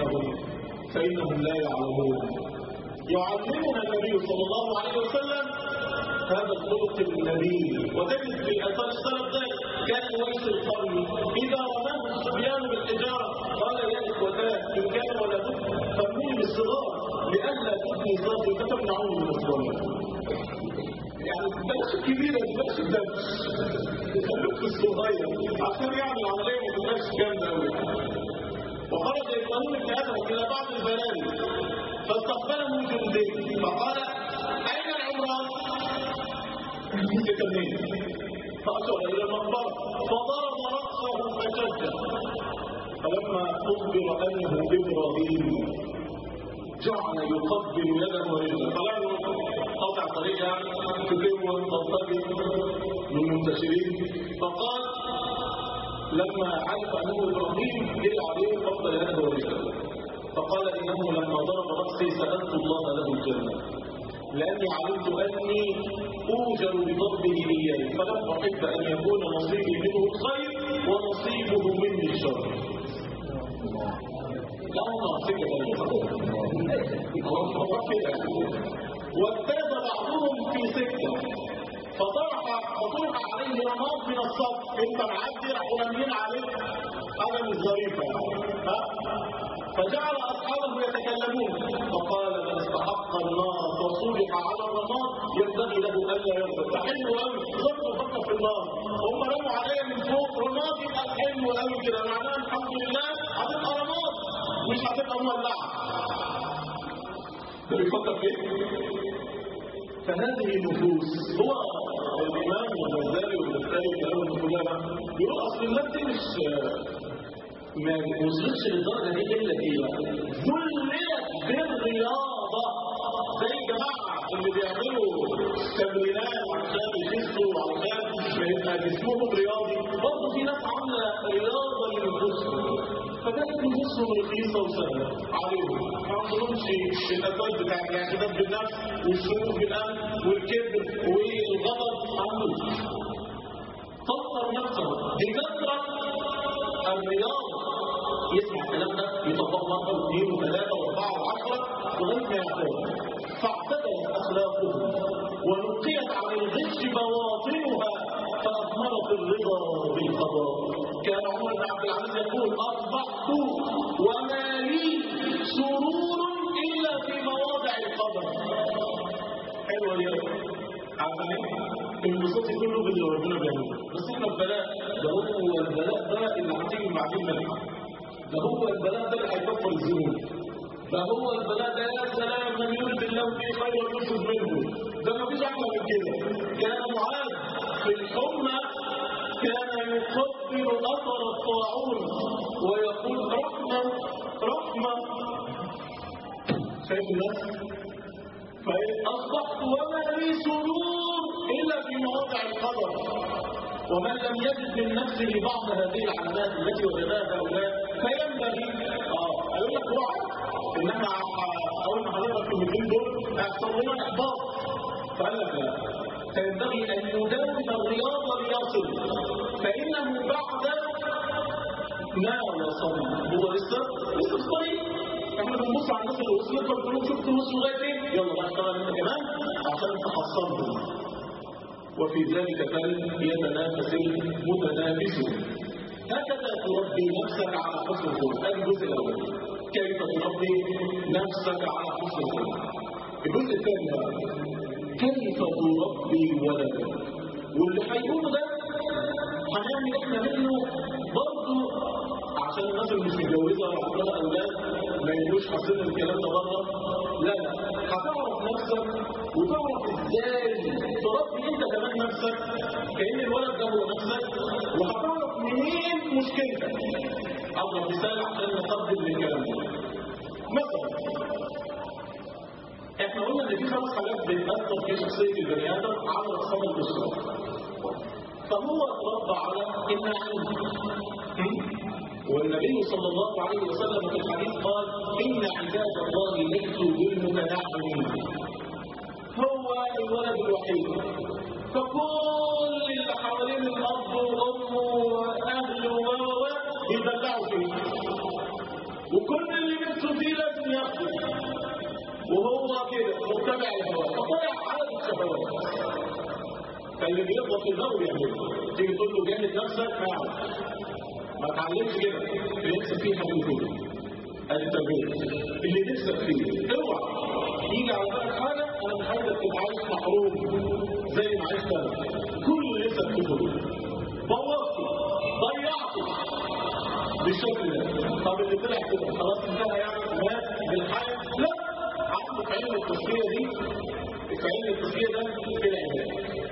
فانهم لا يعلمون. يعلمنا النبي صلى الله عليه وسلم هذا الخلق النبيل. وتجد في اثار السلف ذلك كان ويس القرن اذا رماه الصبيان بالحجاره قال يا اخوتان ان كان ولا بد فارموني بالصغار لئلا تبني صلاتي فتمنعوني من الصلاه. يعني بلاش الكبيره بلاش الدبش، خليك في الصغير عشان يعمل عمليه ما تبقاش جامده قوي. وخرج ابراهيم بن ادم الى بعض البلاد فاستقبله جندي فقال اين العمران؟ فاشار الى المقبره فضرب راسه فشده. فلما اخبر انه ابراهيم جعل يقبل يده ورجله، فلما قطع طريقه كثير وانتظر من المنتشرين فقال لما عرف انه ابراهيم جري عليه قبل يده ورجله فقال انه لما ضرب راسي سالت الله له الجنه لاني علمت اني اوجر بضربه اياه فلم احب ان يكون نصيبي منه الخير ونصيبه مني الشر. واجتاز بعضهم في سكه فطرح عليه رماد من الصف، انت معدي راحوا رامين عليك حاجه مش ظريفه فجعل اصحابه يتكلمون فقال من استحق النار وصلح على الرماد ينبغي له الا يغفر. فحلو قوي ظلوا فكر في النار هم رموا عليا من فوق رماد يبقى حلو قوي كده معناه الحمد لله هتبقى رماد مش هتبقى مولعه. ده بيفكر فيه. فهذه النفوس هو الامام والغزالي والبخاري والكلام كلها بيقول اصل الناس دي مش ما وصلتش للدرجه دي الا ايه؟ ذللت بالرياضه زي الجماعه اللي بيعملوا تمرينات عشان يخسوا وعشان يبقى جسمهم رياضي، برضه في ناس عامله رياضه لنفوسهم فكانت نفوسهم رخيصه وسهله عليهم، ما عندهمش الاسباب بتاع الاعتداد بالنفس والشعور بالامن والكبر والغضب عندهم. طور نفسه بكثره الرياضه يسمع الكلام ده يطبقه مرة واثنين وثلاثة واربعة وعشرة لغاية ما يعتاد. فاعتدلت اخلاقهم ونقيت عن الغش بواطنها فاثمرت الرضا بالقضاء. كان عمر بن عبد العزيز يقول: اصبحت وما لي سرور الا في مواضع القدر. حلوه دي عارفين انبساطي كله باللي ربنا بيعمله، بس احنا البلاء ده هو البلاء ده اللي هتيجي بعدين منه، ده هو البلاء ده اللي هيكفر الذنوب، ده هو البلاء ده يا سلام من يرد الله به خيرا يخرج منه، ده ما فيش احلى من كده. كان معاذ في الحمى كان يقبل اثر الطاعون ويقول: رحمه رحمه. شايف الناس؟ فأصبحت وما لي سرور إلا في مواضع القدر. ومن لم يجد من نفسه بعض هذه العلامات التي وجدها هؤلاء فينبغي أقول لك روح إنما أول ما حضرتك الكلمتين دول هيحصل لنا إحباط. فقال لك لا، فينبغي أن يداوم الرياضة ليصل، فإنه بعد ما وصل هو لسه في الطريق. احنا بنبص على الناس اللي وصلت فبنقول شفت وصلوا لغايه فين؟ يلا بقى اشتغل انت كمان عشان تحصلهم. وفي ذلك فليتنافس المتنافسون. هكذا تربي نفسك على حسن الخلق. هذا الجزء الاول، كيف تربي نفسك على حسن الخلق. الجزء الثاني بقى، كيف تربي ولدك. واللي هيقوله ده هنعمل احنا منه برضه عشان الناس اللي مش متجوزه وعندها اولاد ما يبقوش حاطين الكلام ده بره. لا لا، هتعرف نفسك وتعرف ازاي تربي انت كمان نفسك كأن الولد ده هو نفسك، وهتعرف منين مشكلتك. اضرب مثال عشان نقدم للكلام ده. مثلا احنا قلنا ان في 5 حاجات بتأثر في شخصيه البني ادم على اقسام الاسره. فهو اتربى على النعيم، والنبي صلى الله عليه وسلم في الحديث قال: إن عباد الله ليسوا بالمتنعمين. هو الولد الوحيد، فكل اللي حوالين الأب وأمه وأهله يدلعوا فيه، وكل اللي نفسه فيه لازم ياخده، وهو كده متبع الهواء، فطلع عدد الشهوات. فاللي بيرضى في النار بيعمله. تيجي تقول له جاهد نفسك ما تعلمش كده اللي نفسك فيه حاجه كده. ادي التربيه اللي نفسك فيه. اوعى يجي على بالك حاجه انا مش عايزك تبقى عايش محروم زي ما عشت انا. كل اللي نفسك فيه بوظته ضيعته بالشكل ده. طب اللي طلع كده خلاص انتهى يعني مات بالحياه؟ لا، عنده في علم التزكيه دي، في علم التزكيه ده في العلاج.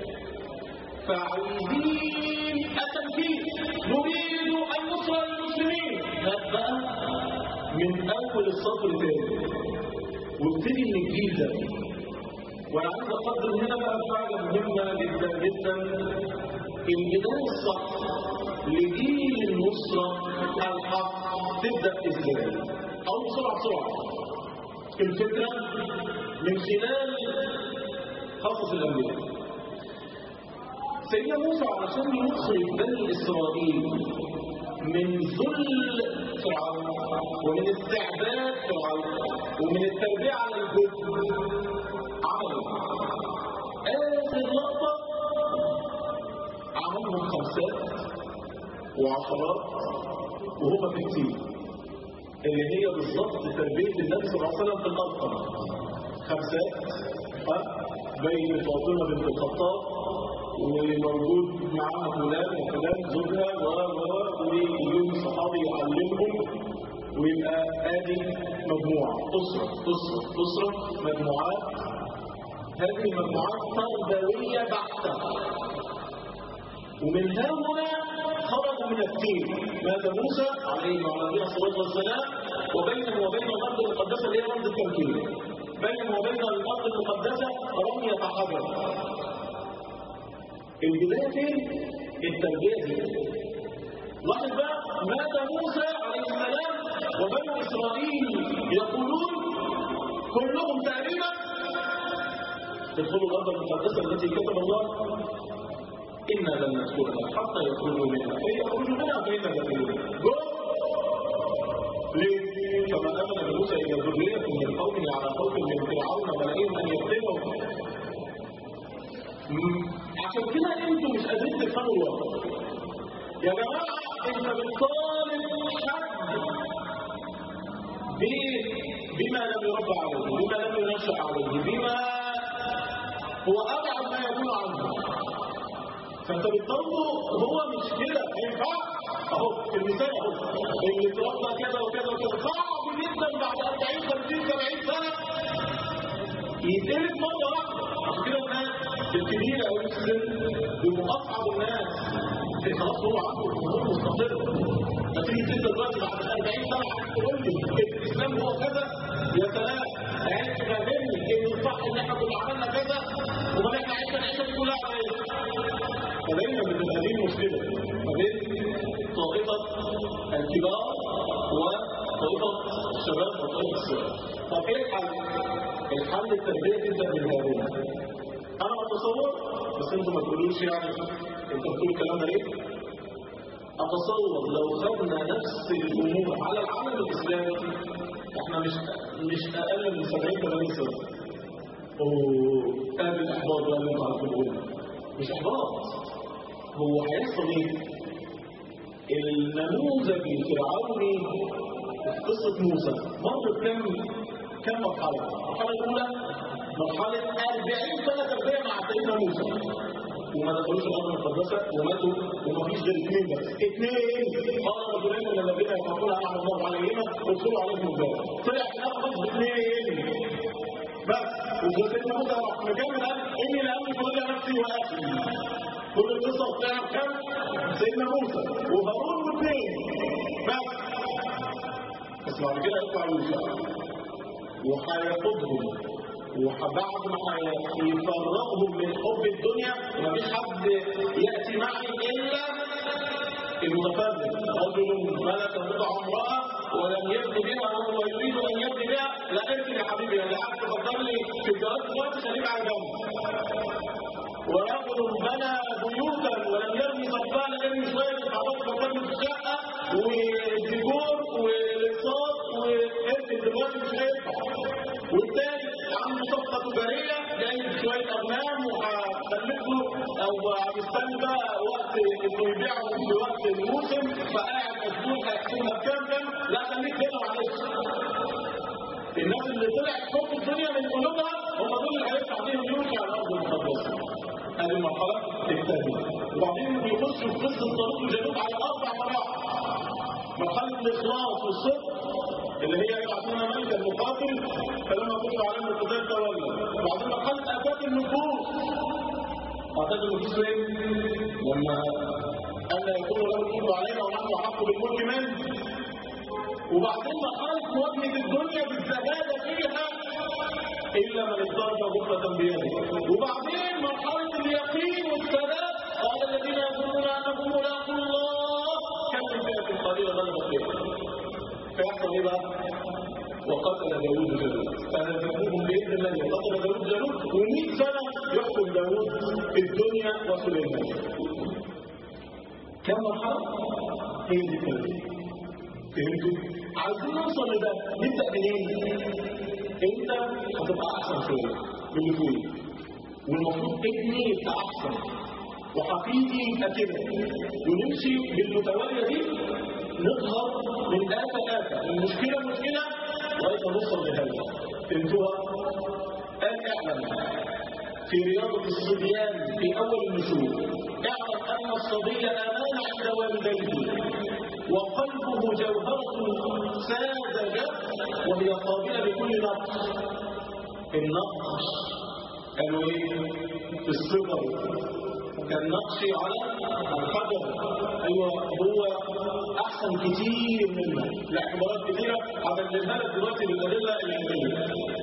فعايزين التنفيذ، نريد النصرة للمسلمين. هات بقى من أول السطر تاني وابتدي من الجيل ده. وأنا عايز أقدم هنا بقى حاجة مهمة جدا جدا، البداية الصح لجيل النصرة الحق تبدأ إزاي؟ أو بسرعة الفكرة من خلال قصص الأنبياء. سيدنا موسى علشان يخرج بني إسرائيل من ذل فرعون ومن استعباد فرعون ومن التربية على الجبن عمل آخر لقطة عملهم 5 و10 وهم في كتير، اللي هي بالظبط تربية النبي صلى الله عليه وسلم في الأرقم. 5 بين فاطمة بنت الخطاب وموجود معاها فلان وفلان زوجها ويجيب صحابي يعلمهم، ويبقى ادي مجموعه اسره مجموعات. هذه المجموعات تربويه بحته، ومن هنا خرجوا من التين. ماذا موسى عليه وعلى نبينا الصلاه والسلام وبينه وبين الارض المقدسه اللي هي ارض التمكين، بينه وبين الارض المقدسه رميه حجر. البداية فين؟ التربية دي. لاحظ بقى ماذا موسى عليه السلام وبنو إسرائيل يقولون كلهم تقريبا ادخلوا الأرض المقدسة التي كتب الله إنا لن ندخلها حتى يخرجوا منها، فيخرجوا منها فإنا داخلون. ذرية من قومه على خوف من فرعون وملئهم أن يفتنوا. عشان كده انتوا مش قادرين تفهموا الواقع. يا جماعة انت بتطالب حد بما لم يربى عليه، بما لم ينشأ عليه، بما هو أبعد ما يكون عنه. فانت بتطالبه هو مش كده، ما ينفعش. اهو في المثال اهو اللي اتربى كذا وكذا وكذا، صعب جدا بعد 40 50 70 سنة يتقلب مرة واحدة. عشان كده الناس الكبيرة أو السن بيبقوا أصعب الناس. خلاص هو عنده أمور مستقرة. فتيجي انت دلوقتي بعد 40 سنة عايز تقول لي الإسلام هو كذا، يا سلام، عايز تفهمني إن الصح إن إحنا كنا عملنا كذا وما إحنا عايشين العيشة دي كلها على إيه؟ فدايما بتبقى دي مشكلة ما بين طائفة الكبار وطائفة الشباب وطائفة الشباب. طب إيه الحل؟ الحل التربية تبدأ من هنا. أنا بتصور بس أنتم ما تقولوش يعني أنت بتقول الكلام ده ليه؟ أتصور لو خدنا نفس الأمور على العالم الإسلامي إحنا مش أقل من 70-80 سنة. وقابل الإحباط بقى اللي أنت عارفين تقوله. مش إحباط. هو هيحصل إيه؟ النموذج الفرعوني في قصة موسى مر كم مرحلة؟ المرحلة الأولى مرحلة 40 سنة تربية مع سيدنا موسى وما دخلوش الأرض المقدسة وماتوا ومفيش غير 2 بس. 2 قال رجلين من الذين يخافون أنعم الله عليهما ادخلوا عليهم الباب. طلع في الآخر بس 2 بس. وسيدنا موسى راح مكمل قال إني لأملك إلا نفسي وأخي. كل القصة بتاعت كم؟ سيدنا موسى وهارون و2 بس بعد كده يطلع يوسف وهياخدهم وبعد ما هيفرغهم من حب الدنيا ومفيش حد يأتي معي إلا المتفرد. رجل ملك بضع امرأة ولم يبني بها وهو يريد أن يبني بها. لا أنت يا حبيبي اللي عايز تفضل لي في الجواز دلوقتي خليك على جنب. ورجل بنى بيوتا ولم يرمي صفاء لأن شوية تعرض مكان في الشقة والديكور والاقتصاد وانت دلوقتي مش هينفع. والتاني عنده صفقة تجارية جايب شوية أغنام وهخلف له أو هيستنى بقى وقت إنه يبيعهم في وقت الموسم فقاعد مسؤول هيحكمها بكام. لا خليك كده معلش. الناس اللي طلعت فوق الدنيا من قلوبها هم دول اللي هيفتح بيهم يمشي على الأرض المقدسة. هذه المرحلة الثانية. وبعدين بيخشوا في قصة طريق الجنوب على 4 مراحل. مرحلة الإخلاص والصدق اللي هي يبعثون ملكا مقاتل فلما كتب عليهم القتال تولى. وبعدين مرحلة آفات النفوس. آفات النفوس ليه؟ لما ألا يكون له الكتب علينا ونحن أحق بالملك منه. وبعدين مرحلة مواجهة الدنيا بالزهادة فيها إلا من اضطرب غرفة بيده. وبعدين مرحلة اليقين والثبات قال الذين يظنون أنهم ملاقوا الله كم من فئة قليلة غلبت فيها. فيحصل إيه بقى؟ وقتل داوود جالوت. فنذكرهم بإذن الله وقتل داوود جالوت و100 سنة يحكم داوود الدنيا وسليمان. كم مرحلة؟ هي دي التربية. فهمتوا؟ عايزين نوصل لده نبدأ منين؟ انت هتبقى احسن شويه من اللي فوق والمفروض ابني يبقى احسن وحفيدي يبقى كده ونمشي بالمتواليه دي نظهر من آفة المشكله لغايه ما نوصل لهذا. فهمتوها؟ قال اعلم في رياضه الصبيان في اول النشوء اعلم ان الصبي امان عند والديه وقلبه جوهرة ساذجة وهي قابلة لكل نقص. النقص قالوا ايه؟ في الصغر كالنقص على الحجر. ايوه هو احسن كتير منه. الاعتبارات كتيرة هبدلها لك دلوقتي بالادلة العلمية.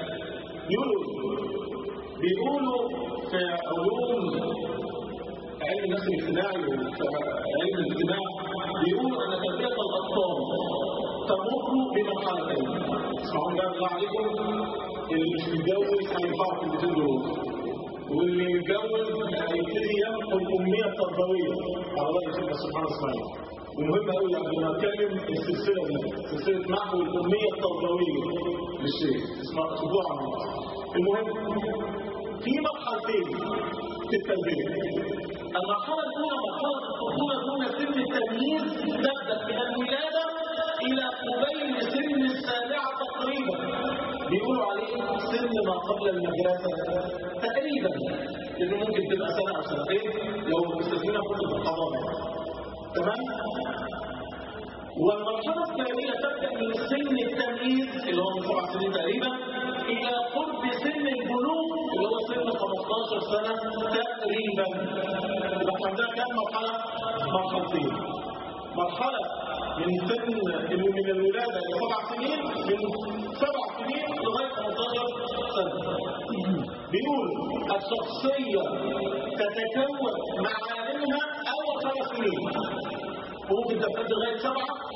بيقولوا في علوم علم النفس الاجتماعي وعلم الاجتماع بيقولوا ان تربيه الاطفال تمر بمرحلتين. اسمعوا بقى بالله عليكم اللي مش متجوز هينفع في البيتين دول واللي متجوز هيبتدي يمحو الاميه التربويه على راي سيدنا سبحانه اسماعيل. ومهم قوي قبل ما اتكلم السلسله دي، سلسله نحو الاميه التربويه للشيخ اسمها اسبوع عميق. المهم في مرحلتين في التربيه. المرحله الاولى مرحله الطفوله دون سن التمييز، تبدا من الولاده الى قبيل سن السابعه تقريبا، بيقولوا عليه سن ما قبل المدرسه تقريبا، لانه ممكن تبقى سنه او سنتين لو مستثنين فتره الحضانه. تمام؟ والمرحله الثانيه تبدا من سن التمييز اللي هو من 7 سنين تقريبا الى قرب سن البلوغ اللي هو سن 15 سنه تقريبا. يبقى احنا عندنا كام مرحله؟ مرحلتين. مرحله من سن من الولاده ل 7 سنين، من 7 سنين لغايه 15 سنه. بيقول الشخصيه تتكون مع عالمها اول 5 سنين، وممكن تمتد لغايه 7.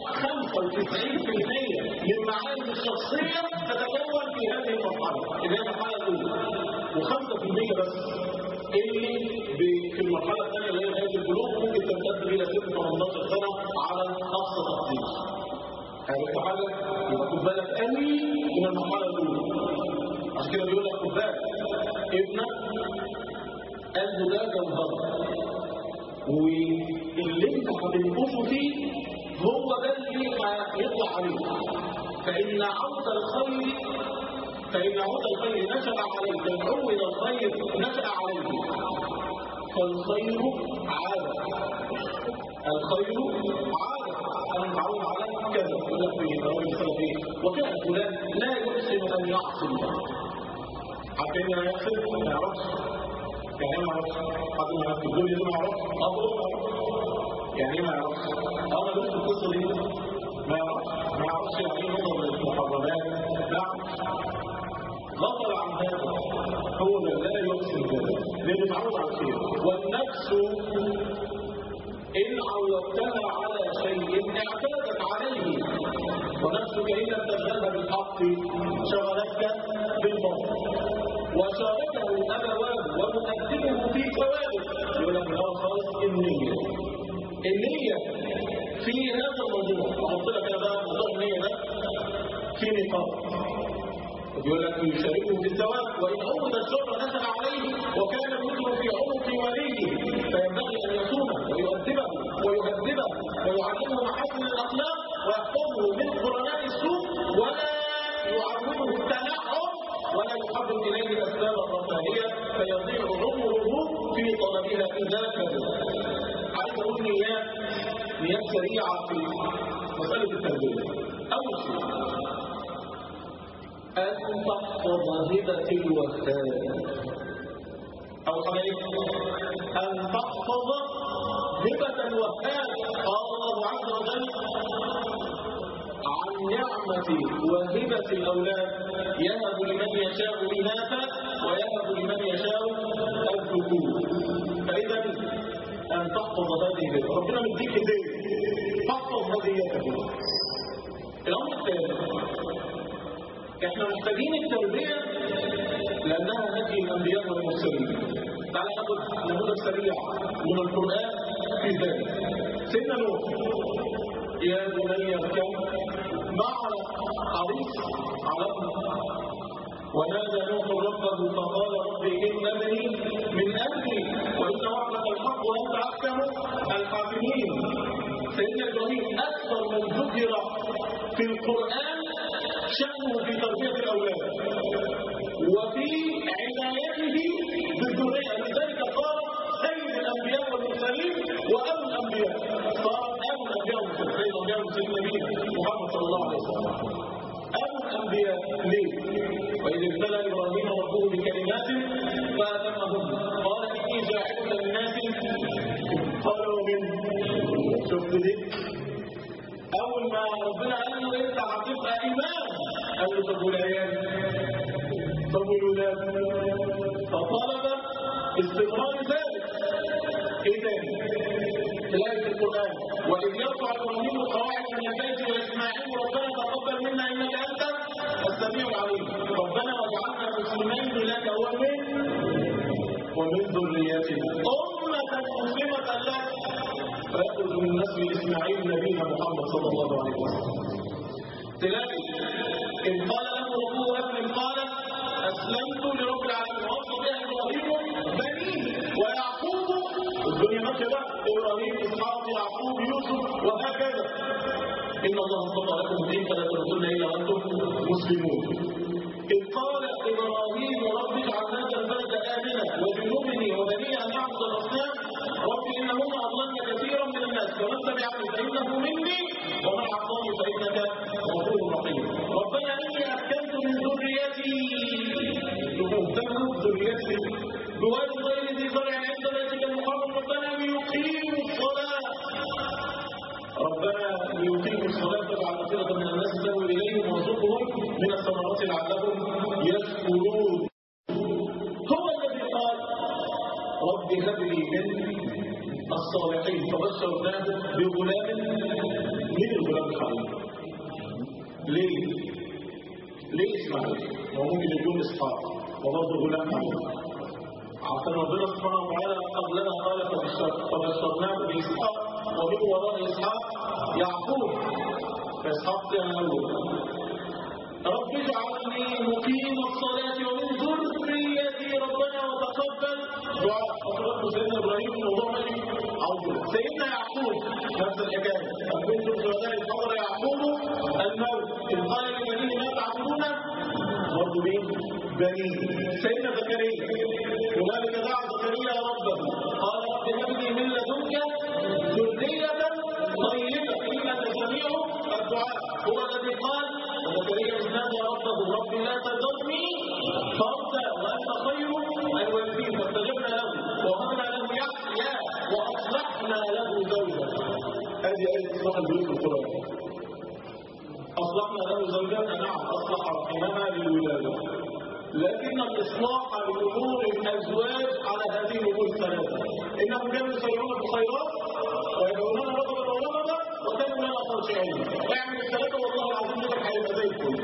95% من معالم الشخصيه تتكون في هذه المرحله اللي هي المرحله الاولى، و5% بس اللي في المرحله الثانيه اللي هي نهايه البلوغ ممكن تمتد الى سن 18 سنه على اقصى تقدير. هذه حاجه يبقى خد بالك قوي من المرحله الاولى. عشان كده بيقول لك خد بالك ابنك قلبه ده جوهره، واللي انت هتنقصه فيه هو ده اللي هيطلع عليه. فإن عود الخير نشأ عليه، فإن عود الخير نشأ عليه، فالخير عادة. الخير عادة، أنا متعود على كذا، يقول لك فيه الراجل يسأل فيه وكان فلان لا يحسن أن يعصي. عارفين ما يحسن؟ ما يعرفش. يعني ما يعرفش. حد ما يعرفش الدنيا دي ما يعرفش. يعني ما يعرفش. أنا قلت القصة دي ما يعرفش يعني ايه نظر للمحرمات. لا، غفل عن هذا، هو لا يحسن كذا لأنه متعود على الخير. والنفس إن عودتها على شيء اعتادت عليه، ونفسك إن لم تشغلها بالحق شغلتك بالباطل. وشاركه أبواه ومؤدبه في ثوابه. يقول لك لا خالص النية في هذا الموضوع. أحط لك أنا بقى موضوع النية ده في نقاط. يقول لك يشاركه في الثواب، وإن عود الشر نشأ عليه وكان الوزر في عنق وليه، فينبغي أن يصومه ويؤدبه ويهذبه ويعلمه محاسن الأخلاق ويحفظه من قرناء السوء، ولا يعلمه التنعم ولا يحبب إليه أسباب الرفاهية فيضيع عمره في طلبها إذا كذب. عايز أقول نيات سريعة في مسألة التربية. أول شيء أن تحفظ هبة الوهاب. أول حاجة أن تحفظ هبة الوهاب. قال الله عز وجل عن نعمة وهبة الأولاد يهب لمن يشاء إناثا ويهب لمن يشاء الذكور. فإذا أن تحفظ هذه الهبة، ربنا مديك هدية، تحفظ هذه الهبة. الأمر الثاني، احنا محتاجين التربية لأنها هدي الأنبياء والمرسلين. تعالى ناخد نموذج سريع من القرآن في ذلك. سيدنا نوح يا بني اركب معنا حريص على ابنه، ونادى نوح ربه فقال رب إن ابني من أهلي وإن وعدك الحق وأنت أحكم الحاكمين. سيدنا إبراهيم أكثر من ذكر في القرآن شأنه في تربية الأولاد وفي عنايته بالذرية، لذلك صار سيد الأنبياء والمرسلين وأبو الأنبياء، صار أبو الأنبياء والمرسلين، سيد الأنبياء والمرسلين نبينا محمد صلى الله عليه وسلم. أبو الأنبياء ليه؟ وإذ ابتلى إبراهيم ربه بكلمات فأتمهن قال إني جاعلك للناس قالوا من. شفت دي؟ أول ما ربنا قال له أنت هتبقى إمام، قال له طب والعيال؟ طب والولاد؟ فطلب استمرار ذلك. إيه تاني؟ تلاقي في القرآن وإذ يرفع إبراهيم القواعد من البيت وإسماعيل ربنا تقبل منا إنك أنت السميع العليم. ربنا واجعلنا مسلمين لك ومن ذريتنا أمة مسلمة لك. فيخرج من نسل إسماعيل نبينا محمد صلى الله عليه وسلم. تلاقي إن قال له أبوه أسلم قال أسلمت لرب العالمين، ووصى بها إبراهيم بنيه ويعقوب، الدنيا ماشية بقى، إبراهيم إسحاق يعقوب يوسف وهكذا. إن الله اصطفى لكم الدين فلا تموتن إلا وأنتم مسلمون. إذ قال إبراهيم رب اجعل هذا البلد آمنا وجنبني وبني أن نعبد الأصنام رب إنهن أضللن كثيرا من الناس فمن تبعني فإنه مني ومن عصاني فإنك غفور رحيم. ربنا إني أسكنت من ذريتي بواد غير ذي زرع عند بيتك المحرم ربنا ليقيموا الصلاة فاجعل أفئدة من الناس تهوي إليهم وارزقهم من الثمرات لعلهم يشكرون. هو الذي قال رب هب لي من الصالحين فبشرناه بغلام. من الغلام الحليم؟ ليه إسماعيل؟ وممكن يكون إسحاق وبرضه غلام حليم. عشان ربنا سبحانه وتعالى قبلنا قال فبشرناه بإسحاق ومن وراء إسحاق يعقوب، فإسحاق كان أول. رب اجعلني مقيم الصلاة ومن ذريتي ربنا وتقبل دعاء. أطلق سيدنا إبراهيم موضوع ماشي عظيم. سيدنا يعقوب نفس الحكاية، أن كنتم شهداء إذ حضر يعقوب الموت إذ قال لبنيه ما تعبدون برضه مين؟ بنيه. سيدنا زكريا هنالك دعا زكريا ربه قال رب هب لي من لدنك ذرية طيبة إنك سميع الدعاء. هو الذي قال زكريا إذ نادى ربه رب لا تذرني فردا وأنت خير الوارثين فاستجبنا له ووهبنا له يحيى وأصلحنا له زوجا. هذه آية إصلاح البيوت في القرآن. أصلحنا له زوجا، نعم أصلح رحمها للولادة، لكن الإصلاح لأمور الأزواج على هذه الأمور الثلاثة. إنهم كانوا يسيرون بالخيرات ويدعوننا رغبا ورهبا وكانوا لنا خاشعين. اعمل الثلاثة والله العظيم لك هيبقى زي الفل.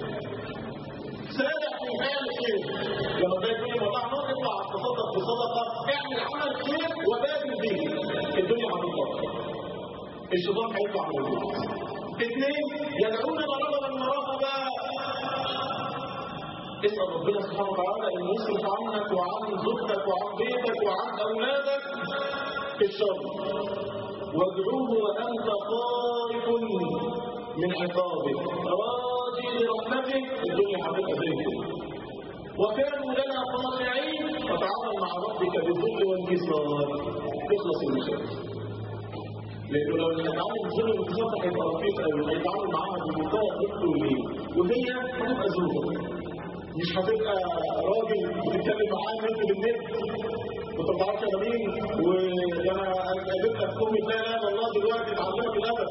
سابق في فعل الخير، لما زي كل ما تعمل اطلع تصدق بصدقة، اعمل عمل خير وبادر به، الدنيا هتطلع. الشيطان هيطلع موجود. اثنين يدعوننا رغبا ورهبا. اسأل ربنا سبحانه وتعالى أن يصرف عنك وعن زوجتك وعن بيتك وعن أولادك الشر، وادعوه وأنت خائف من عقابه راجي لرحمته، الدنيا هتبقى زي كده. وكانوا لنا خاشعين، فتعامل مع ربك بالذل والانكسار تخلص المشاكل. لأنه لو هيتعامل بالذل والانكسار هيبقى رفيق قوي، هيتعامل معاها بمنتهى الرفق واللين، وهي هتبقى زوجة، مش هتبقى راجل بتتكلم معاه نت بالنت وما تعرفش انا مين وانا قابلت لك امي لا اله الا الله دلوقتي اتعلمت الادب.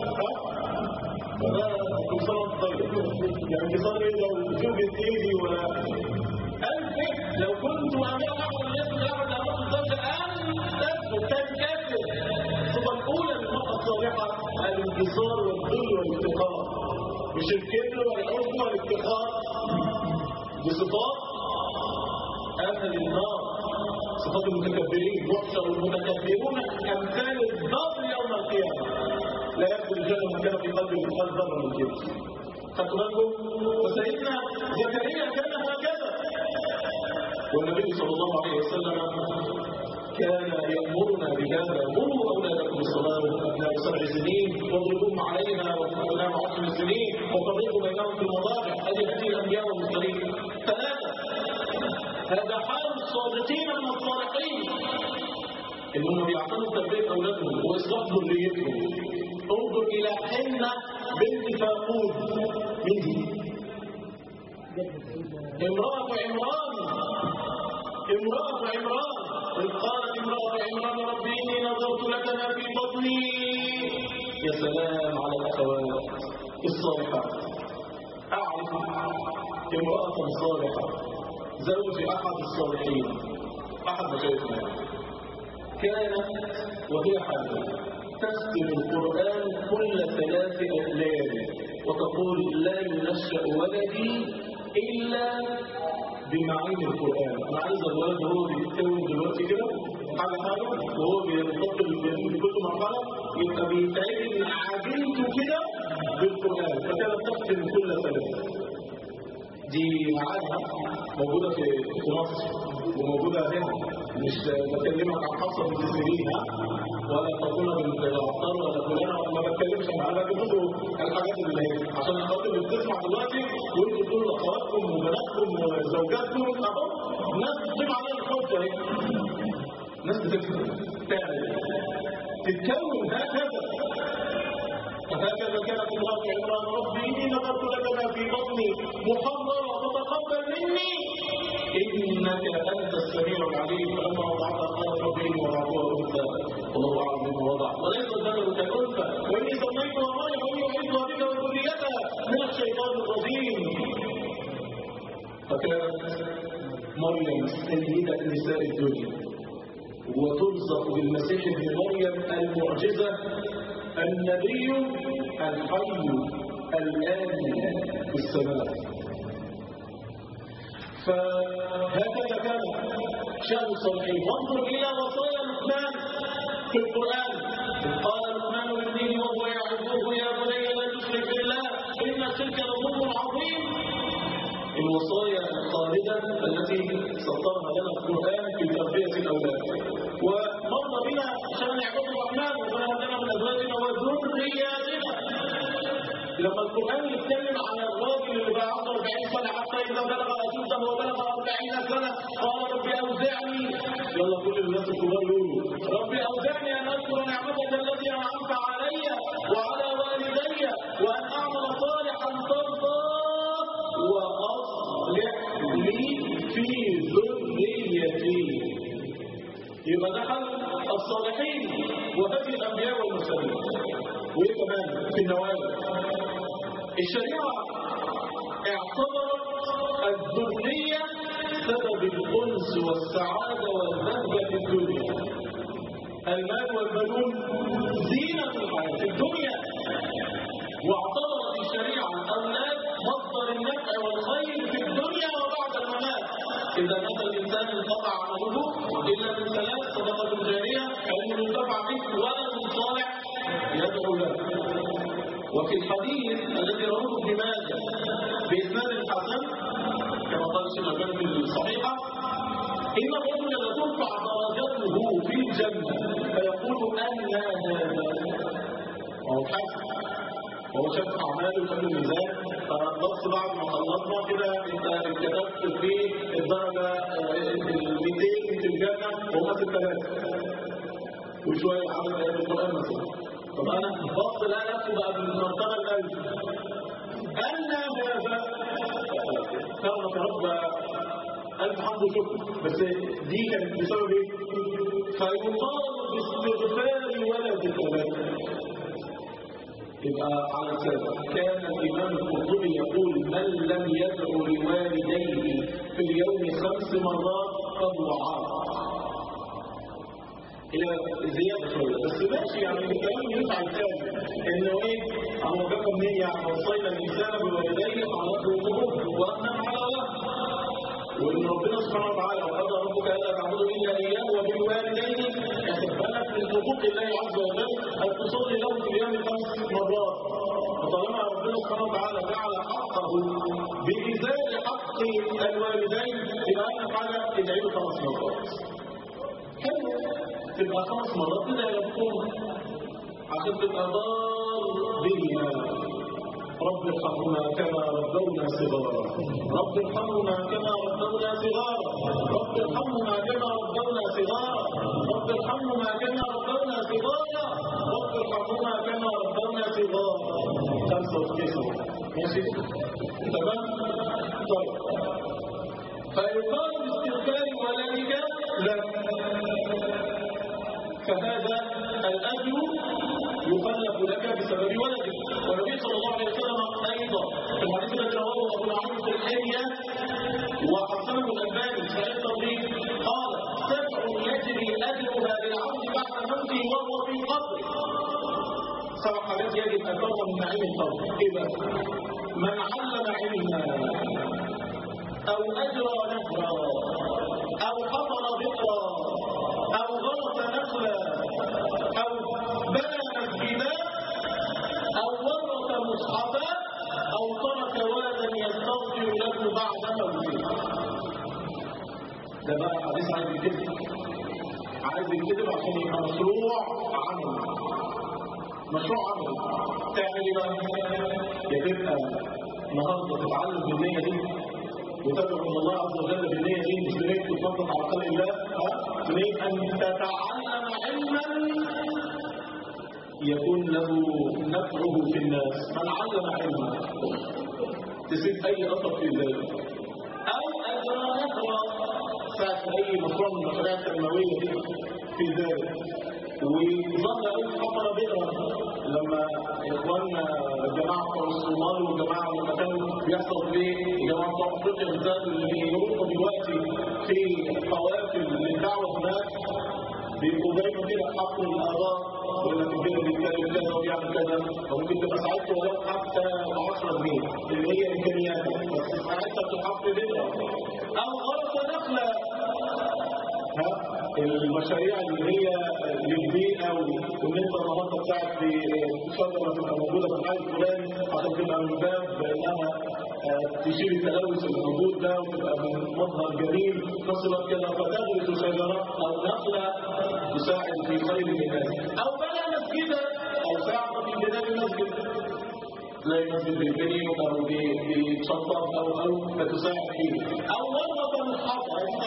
فده انتصار طيب، يعني انتصار ايه لو زوجة ايدي ولا ألف لو كنت أمير أحد الناس اللي أعمل لأمر الزوجة أن تنكسر. الصفة الأولى للمرأة الصالحة الانتصار والذل والافتقار، مش الكبر والعجب والافتقار. بصفات أهل النار، صفات المتكبرين. يحشر المتكبرون أمثال الضر يوم القيامة لا يدخل الجنة من كان في قلبه مثقال ذرة من كبر. خدتوا بالكم؟ وسيدنا زكريا كان هكذا، والنبي صلى الله عليه وسلم كان يأمرنا بهذا: مروا أولادكم بالصلاة وأبناء 7 سنين واضربوهم عليها وأبناء 10 سنين وفرقوا بينهم في المضاجع. هذه الأنبياء والمرسلين. 3 هذا حال الصادقين من الصالحين، إنهم بيعتنوا بتربية أولادهم وإصلاح ذريتهم. انظر إلى حنة بنت فاقود، مين دي؟ امرأة عمران. إذ قالت امرأة عمران ربي إني نظرت لك ما في بطني. يا سلام على الأخوات الصالحات. أعرف امرأة صالحة زوج أحد الصالحين، أحد مشايخنا، كانت وهي حامل تختم القرآن كل 3 ليال وتقول: لا ينشأ ولدي إلا بمعين القرآن. أنا عايز الولد هو بيتكون دلوقتي كده حاجه حاله وهو بينتقل من كل مرحله يبقى بيتعين عاجلته كده بالقران فكانت تختم كل سنه. دي معاها موجوده في مصر وموجوده هنا، مش بكلمك عن حفصه بنت سيرين ولا فاطمه بنت العطار ولا فلانه، ما بتكلمش انا بجيب لكم الحاجات اللي هي عشان الخاطر اللي بتسمع دلوقتي وانتوا تقولوا لاخواتكم وبناتكم وزوجاتكم اهو الناس بتجيب عليها الحجه اهي، ناس بتفهم تعمل تتكون هكذا. فهكذا كانت الله عمران ربي إني نذرت لك ما في بطني محررا فتقبل مني إنك أنت السميع العليم. فلما وضعتها قالت ربي إني وضعتها أنثى والله أعلم بما وضع وليس الذكر كالأنثى وإني سميتها مريم وإني أعيذها بك وذريتها من الشيطان الرجيم. فكانت مريم سيدة نساء الدنيا وترزق بالمسيح ابن مريم المعجزة النبي الحي الآن في السماء. فهكذا كان شأن الصالحين. وانظر إلى وصايا لقمان في القرآن. قال لقمان لابنه وهو يعظه يا بني لا تشرك بالله إن الشرك لظلم عظيم. الوصايا الخالدة التي سطرها لنا القرآن في تربية الأولاد. ومر بنا شأن عباد الرحمن ربنا هب لنا من أزواجنا وذرياتنا. لما القرآن يتكلم عن الراجل اللي بقى عنده 40 سنة حتى إذا بلغ أشده وبلغ 40 سنة قال ربي أوزعني، يلا كل الناس الكبار يقولوا ربي أوزعني أن أذكر نعمتك التي أنعمت علي وعلى والدي وأن أعمل صالحا ترضاه وأصلح لي في ذريتي. يبقى ده حل الصالحين وهدي الأنبياء والمرسلين. وإيه كمان في النوازل الشريعة اعتبرت الذرية سبب الأنس والسعادة والبهجة في الدنيا. المال والبنون زينة الحياة في الدنيا، واعتبرت الشريعة الأولاد مصدر النفع والخير في الدنيا وبعد الممات. إذا مات الإنسان انقطع عمله إلا من ثلاث: صدقة جارية، علم ينتفع به، ولد صالح يدعو له. وفي الحديث الذي رواه ابن ماجه بإسناد حسن كما قال الشيخ الألباني في الصحيحة: إن الرجل لترفع درجته في الجنة فيقول أن هذا وهو حسن وهو شاف أعماله وشاف الميزان. فبص بعد ما خلصنا كده أنت اتكتبت في الدرجة 200 في الجنة وهم 6000 وشوية عمل آيات القرآن مثلا. طب أنا بص لا نفسه بقى بالمرتبة الألف أن هذا كرمك رب ألف حمد وشكر. بس دي كانت بسبب إيه؟ فيقال باستغفار ولد الأولاد. يبقى على السابق كان الإمام القرطبي يقول: من لم يدعو لوالديه في اليوم 5 مرات فهو عاق. إلى زيادة شوية بس ماشي، يعني الكلام ينفع الثاني إنه إيه؟ أهو جابوا منين؟ يعني وصينا الإنسان بوالديه حملته أمه وأنا على وهن. وإن ربنا سبحانه وتعالى وقضى ربك ألا تعبدوا إلا إياه وبالوالدين يتبلغ من حقوق الله عز وجل أن تصلي له في اليوم 5 مرات. فطالما ربنا سبحانه وتعالى جعل حقه بإزاء حق الوالدين يبقى أنا فعلا ادعي له 5 مرات. حلو تبقى 5 مرات كده يبقون عشان تبقى ضار بهما. رب ارحمهما كما ربونا صغارا، رب ارحمهما كما ربونا صغارا، رب ارحمهما كما ربونا صغارا، رب ارحمهما كما ربونا صغارا، رب ارحمهما كما ربونا صغارا. 5 و9 ماشي تمام. طيب فيقال باستغفار ولدك لا، فهذا الأجر يخلف لك بسبب ولدك. والنبي صلى الله عليه وسلم أيضا في الحديث الذي رواه أبو نعيم في الحلية وحسنه الألباني في صحيح الترغيب قال: 7 يجري أجرها للعبد بعد موته وهو في قبره. 7 حاجات يجب أثرها من نعيم القبر. إذا من علم علما أو أجرى نهرا أو حفر بئرا أو غرس نخلا أو بنى مسجدا أو ورث مصحفا أو ترك ولدا يستغفر له بعد موته. ده بقى حديث عايز يكتب عشان يبقى مشروع عمل. مشروع عمل تعمل ايه بقى؟ يا تبقى النهارده تتعلم بالنيه دي وتدعو الى الله عز وجل بالنيه دي، مش بنيه تتفضل على خلق الله، بنيه ان تتعلم علما يكون له نفعه في الناس. من علم علما تسيب اي اثر في ذلك. او اجرى نهرا ساعه اي مشروع من المشاريع التنمويه دي في ذلك. وظهر اي حفر بئرا لما اخواننا الجماعه بتوع الصومال والجماعه اللي كانوا بيحصل في الجماعه بتوع افريقيا بالذات اللي يروحوا دلوقتي في قوافل للدعوه هناك بيبقوا دايما كده حفر الاباء ويقول لك كده بيتكلم كذا وبيعمل كذا، فممكن تبقى ساعتها ولو حتى ب 10 جنيه اللي هي امكانياتك، بس ساعتها بتحفر بئرا او غرس نخله. المشاريع اللي هي للبيئه وان انت النهارده بتاعت في شجره تبقى موجوده في الحي الفلاني عشان تبقى من باب انها تشيل التلوث اللي موجود ده وتبقى من مظهر جميل تصلت كده، فتغرس شجره او نخله تساعد في خير الناس. او بنى مسجدا او ساعد في بناء مسجد زي مسجد بالبني او بيتشطب او فتساعد فيه. او ورث مصحف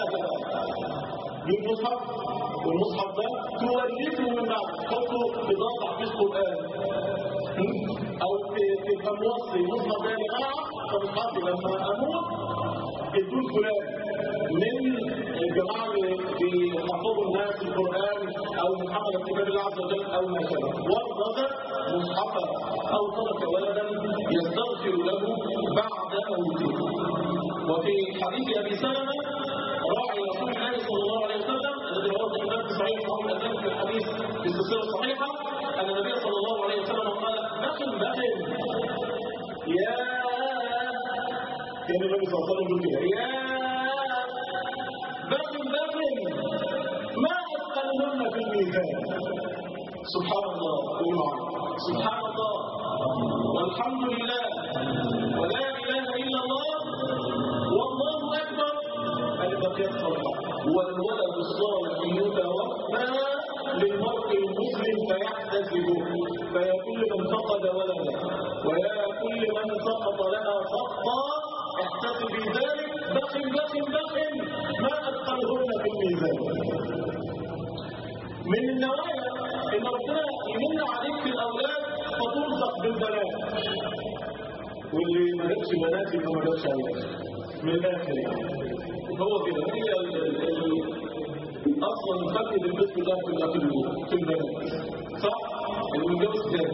المصحف والمصحف ده تورثه من بعد تحطه بضغط في القرآن او تبقى موصي مصحف ده يا جماعه فمصحف لما اموت ادوا فلان من الجماعه اللي بيحفظوا الناس القرآن او محمد كتاب الله عز وجل او ما شابه. ورث مصحفا او ترك ولدا يستغفر له بعد موته. وفي حديث ابي سلمه راعي رسول الله صلى الله عليه وسلم الذي رواه الإمام في صحيح محمد الألباني في الحديث في السلسلة الصحيحة أن النبي صلى الله عليه وسلم قال بخل يا كان النبي صلى الله عليه وسلم يقول كده يا بخل ما أثقلهن في الميزان. سبحان الله قولوا سبحان الله والحمد لله ولا إله إلا الله والله أكبر. والولد الصالح يتوفى للمرء المسلم فيحتسبه فيا كل من فقد ولدا ويا كل من سقط لها سقطا احتسبي ذلك. بخل ما أثقلهن في الميزان. من النوايا ان ربنا يمن عليك في الاولاد فترزق بالبنات، واللي ما جابش بنات يبقى ما جابش اولاد من الاخر يعني. هو كده هي اصلا فكره البيت ده في البنات صح؟ المتجوز كام؟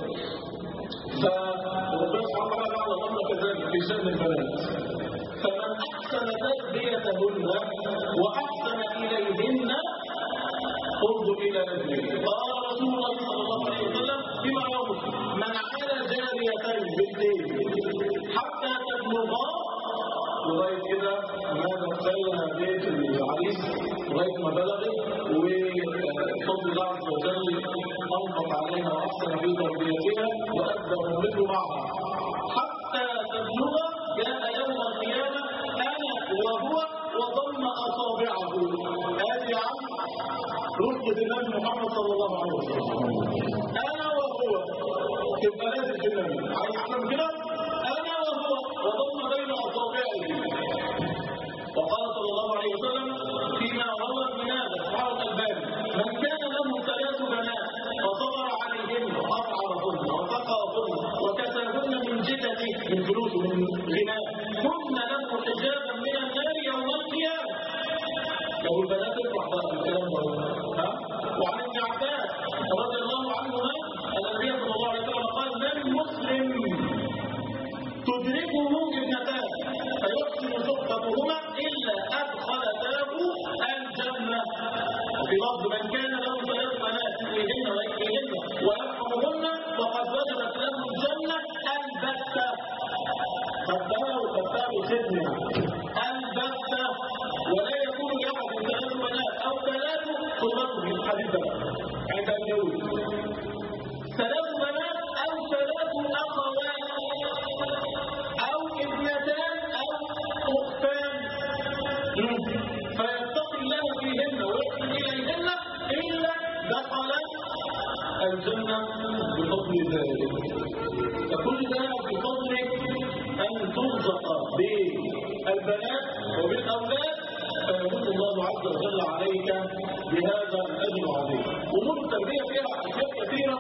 فربنا سبحانه وتعالى جعل الامر كذلك في شان البنات. فمن احسن تربيتهن واحسن اليهن انظر الى ابنه. قال رسول الله صلى الله عليه وسلم فيما رواه من عال جاريتين بالليل حتى تبلغا لغايه كده ما دخلنا بيت العريس لغايه ما بلغت وفضل الله عز وجل انفق عليها واحسن في تربيتها وادى مثل معها حتى تبلغ. جاء يوم القيامه انا وهو وضم اصابعه. هذه عم رتبه النبي محمد صلى الله عليه وسلم. انا وهو تبقى لازم في النبي عايز احسن كده انا وهو وضم بين اصابعه. وقال صلى الله عليه وسلم فيما روى بنادى اسمعوا الألباني من كان له 3 بنات فصبر عليهن وأطعمهن وسقاهن وكساهن من جدته من فلوس من غناء كن له حجابا من النار يوم القيامة. لو البنات تفرح بقى الكلام ده. وعن ابن عباس رضي الله عنهما أن النبي صلى الله عليه وسلم قال من مسلم تدركه ابنتان فيحسن صحبتهما إلا أدخلتاه الجنة. في لفظ من كان له 3 بنات يؤذيهن ويكفيهن ويرحمهن فقد وجبت له الجنة البتة. خدتها وخدتها بخدمة البنات وبالأولاد فيمن الله عز وجل عليك بهذا الأجر العظيم. أمور التربية فيها أشياء كثيرة،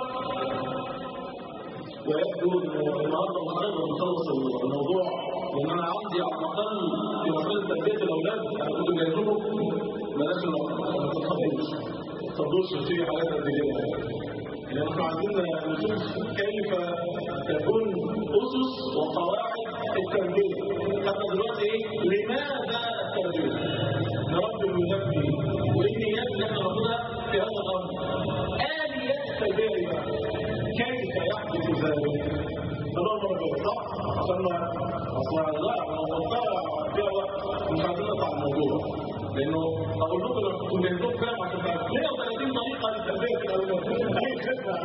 ويبدو أن النهارده مش هنقدر نخلص الموضوع، لأن أنا عندي على الأقل في مسألة تربية الأولاد أنا كنت جايبه بلاش ما تفضلوش في حاجات قد كده. لأن احنا عايزين نشوف كيف تكون أسس وقواعد التربية. حتى دلوقتي إيه؟ لماذا التربية؟ نربي وننبي، وإيه النيات اللي احنا ناخدها في هذا الأمر؟ آليات التربية إيه بقى؟ كيف يحدث ذلك؟ فده مرة صح؟ عشان أصلا لا فيها وقت مش عايزين نطلع الموضوع. لأنه أقول لكم لو كنتم جايبين كلام عشان 130 طريقة للتربية في الأولاد. أي خدمة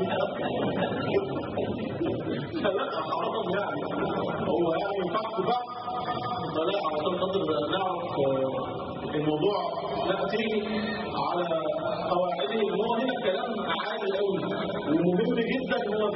لا حرام يعني. هو يعني ينفعكم بقى؟ فلا عشان خاطر نعرف الموضوع نأتي على قواعده. هو هنا كلام عالي قوي ومهم جدا. هو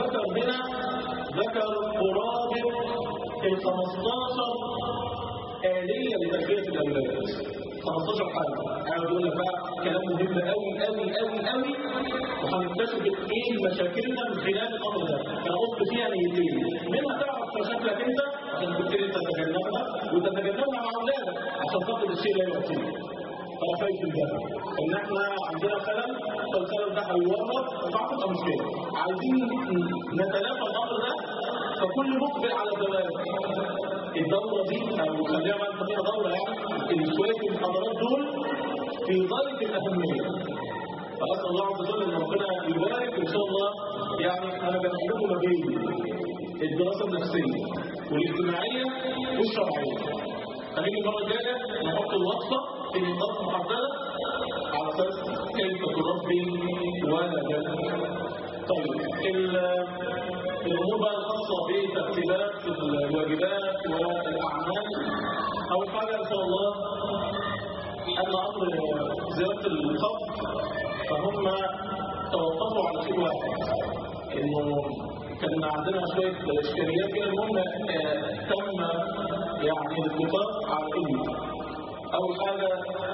ذكر قرابة ال 15 آلية لتربية الأولاد. 15 حاجة. أنا بقول لك بقى كلام مهم قوي قوي قوي قوي، وهنكتشف إيه مشاكلنا من خلال الأمر ده. أنا قلت فيها نيتين، منها تعرف مشاكلك أنت عشان تبتدي تتجنبها، وتتجنبها مع أولادك عشان خاطر الشيء لا يؤذيك. طرفي الجبل إن إحنا عندنا خلل، فالخلل ده هيورط وتعرف مشكلة. عايزين نتلافى الأمر ده، فكل مقبل على الزواج الدورة دي أو خليها بقى نسميها دورة يعني شوية المحاضرات دول في غاية الأهمية. فأسأل الله عز وجل إن ربنا يبارك إن شاء الله. يعني أنا بنحكم ما بين الدراسة النفسية والاجتماعية والشرعية. هنيجي المرة الجاية نحط الوصفة في نقاط محددة على أساس كيف تربي ولدك. طيب الأمور بقى الخاصة بترتيبات الواجبات والأعمال. أول حاجة إن شاء الله أن أمر زيارة القبر فهم توقفوا على شيء واحد، إنه كان عندنا شوية إشكاليات كده. المهم تم يعني الاتفاق على إنه أول حاجة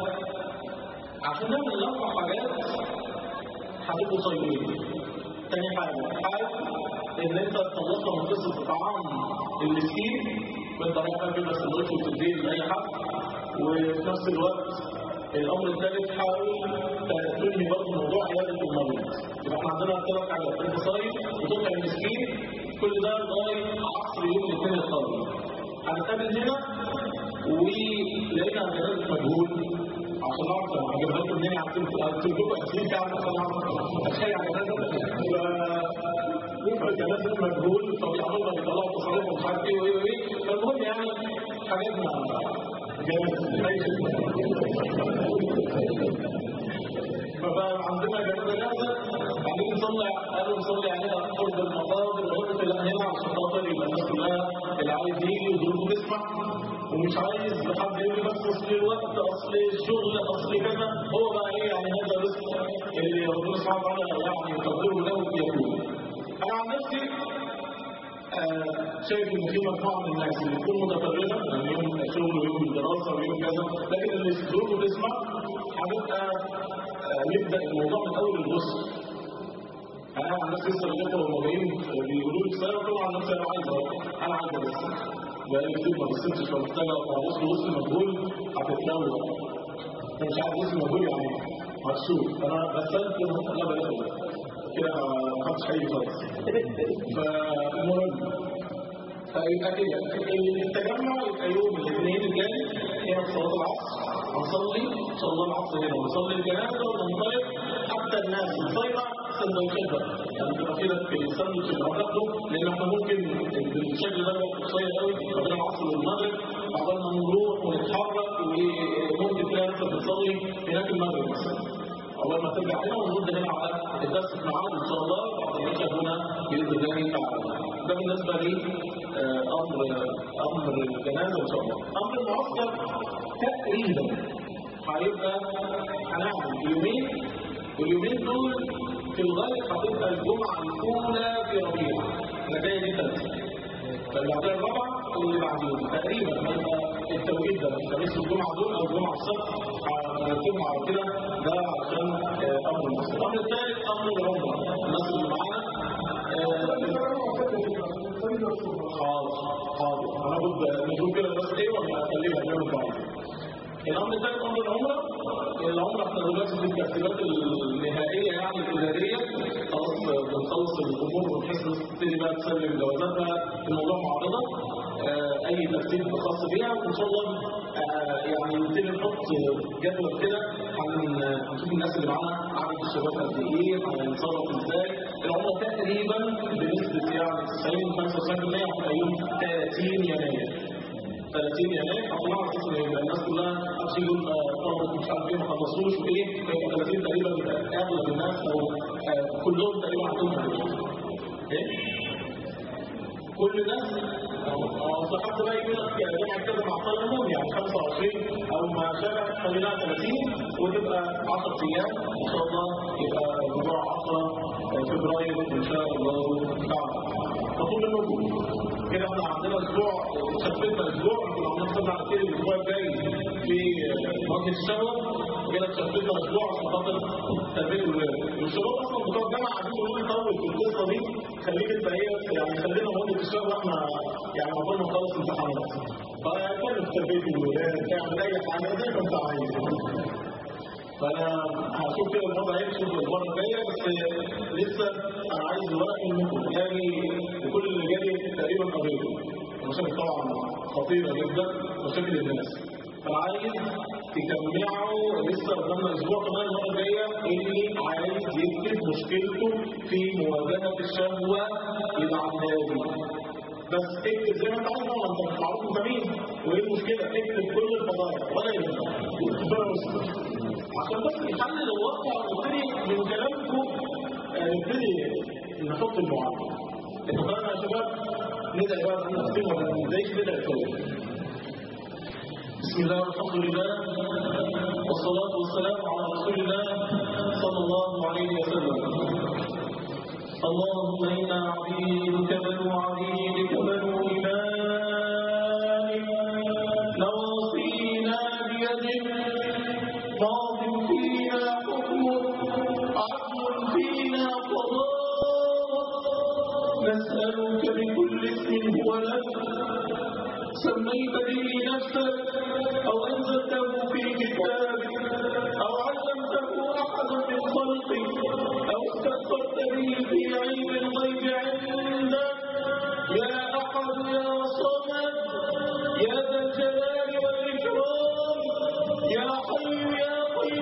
عشان نعمل الأربع حاجات هتبقوا صايمين. تاني حاجة إن أنت تخلصها من قصة طعام المسكين وأنت رايح تجيب سندوتش وتديه لأي حد، وفي نفس الوقت الأمر الثالث حاول تنهي برضه موضوع عيادة المريض. يبقى احنا عندنا 3 حاجات، أنت صايم وتطعم المسكين، كل ده لغاية عصر يوم الاثنين القادم. هنتقابل هنا ولقينا جنازة مجهول عشان نعرف هجيبها لكم منين. هتجيبوا أسئلة كده عشان نعرف أتخيل جنازة جنازة مجهول. طب يعملوا بيطلعوا تصاريح ومش عارف إيه وإيه وإيه. فالمهم يعني حاجاتنا فبقى عندنا جنازة بعدين نصلي، قالوا نصلي عليها قرب المقابر. وقلت لا هنا عشان خاطر يبقى الناس كلها اللي عايز يجي وظروفه تسمع، ومش عايز حد يقول بس اصل الوقت اصل الشغل اصل كذا. هو بقى ايه يعني هذا الرزق اللي ربنا سبحانه وتعالى يعني يقدره له يكون. انا عن نفسي شايف ان في مجموعه من الناس اللي تكون متفرغه يعني يوم شغل ويوم الدراسه ويوم كذا، لكن اللي ظروفه تسمع هنبقى نبدا الموضوع من اول الغسل. انا عن نفسي لسه الاخوه والموضوعين بيقولوا لي كفايه، طبعا نفسي انا عايز بس بقالي كتير ما بصيتش، فمحتاجه ابقى وسط مجهول هتتلوى. انا مش عارف وسط مجهول يعني مكسور. انا غسلت لا بلاش كده ما خدتش اي خالص. فالمهم فيبقى كده التجمع يبقى يوم الاثنين الجاي هنا في صلاه العصر. هنصلي ان شاء الله العصر هنا ونصلي الجنازه وننطلق حتى الناس الصايمه سندوتشات بقى يعني تبقى كده في الساندوتش اللي هناخده، لان احنا ممكن بالشكل ده قصير قوي ما بين العصر والمغرب عقبال ما نروح ونتحرك، وممكن تلاقي نفسك بتصلي هناك المغرب مثلا عقبال ما ترجع هنا ونرد هنا على الدرس في ميعاد ان شاء الله بعد العشاء هنا باذن الله تعالى. ده بالنسبه لي امر الجنازه ان شاء الله. امر المعسكر تقريبا هيبقى هنعمل يومين، واليومين دول في الغالب هتبقى الجمعه الاولى في ربيع. انا جاي دي 3 فالعقيدة الرابعة اللي بعدين تقريبا هيبقى التوقيت ده الخميس والجمعة دول أو الجمعة السبت هنرتبهم على كده ده عشان أمر المصر. الأمر الثالث أمر العمرة. الناس اللي معانا حاضر هناخد نشوف كده بس إيه ولا أخليها اليوم البعض. الأمر الثالث أمر العمرة. العمرة احنا دلوقتي في الترتيبات النهائية يعني الإدارية خلاص بنخلص الأمور بحيث الناس تبتدي بقى تسلم جوازاتها الموضوع معرضة أي ترتيب خاص بيها وإن شاء الله يعني نبتدي نحط جدول كده هنشوف الناس اللي معانا عدد الشباب قد إيه هنتصرف إزاي. العمرة تقريبا بنسبة يعني 90-95% هتبقى يوم 30 يناير 30 يناير هطلع على اساس ان الناس كلها هتيجوا طلبه مش عارف ايه ما خلصوش وايه فيبقى 30 تقريبا اغلب الناس او كلهم تقريبا عندهم ايه كل الناس اصل حد بقى يقول لك جامعه كذا مع طالبهم يعني 25 او ما شابه خليناها 30 وتبقى 10 ايام ان شاء الله يبقى موضوع 10 فبراير ان شاء الله تعالى. مطلوب منكم كده احنا عندنا اسبوع شفتنا اسبوع كنا عمالين نطلع على كده الاسبوع الجاي في مواجهه الشباب كده شفتنا اسبوع عشان خاطر تربيه الولاد والشباب اصلا بتوع الجامعه عايزين يقولوا لي طول في القصه دي خليك انت ايه يعني خلينا مواجهه الشباب واحنا يعني عقبال ما نخلص امتحانات فكلم تربيه الولاد تعمل اي حاجه زي ما انت عايز. فانا هشوف كده الوضع هيمشي المره الجايه بس لسه انا عايز ورق منكم يعني وكل اللي جاي تقريبا قريب المشاكل طبعا خطيره جدا مشاكل الناس فانا عايز تجمعوا لسه قدامنا اسبوع كمان المره الجايه اللي عايز يكتب مشكلته في مواجهه الشهوه يبعتها لي بس اكتب زي ما انت عايز طبعا انت مش معروف انت مين وايه المشكله اكتب كل القضايا ولا يهمك عشان بس نحلل الواقع ونبتدي من كلامكم نبتدي نحط المعادله. اتفقنا يا شباب؟ ندعي بقى عن نفسنا ولا ما ندعيش ندعي كويس. بسم الله والحمد لله والصلاة والسلام على رسول الله صلى الله عليه وسلم. اللهم إنا عبيدك بنو عبيدك بنو إمائك نواصينا بيدك ماض فينا حكمك عدل فينا قضاء نسألك بكل اسم هو لك سميت به نفسك أو أنزلته في كتابك أو علمته أحدا من خلقك أو استأثرت به في علم الغيب عندك يا أحد يا صمد يا ذا الجلال والإكرام يا حي يا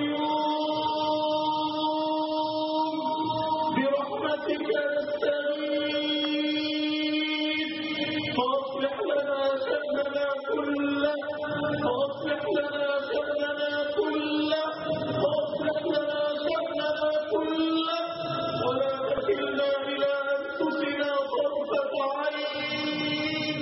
قيوم برحمتك نستغيث فاصلح لنا شأننا كله فاصلح لنا شأننا كله فاصلح لنا شأننا كله ولا تكلنا إلى أنفسنا طرفة عين.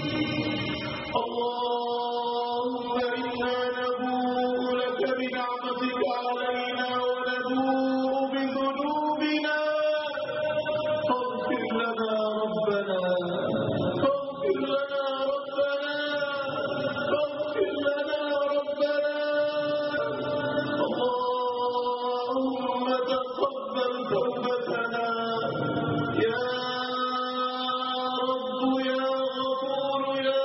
اللهم إنا نبوء لك بنعمتك علينا ونبوء بذنوبنا فاغفر لنا ربنا فاغفر لنا ربنا فاغفر لنا ربنا. اللهم تقبل توبتنا يا رب يا غفور يا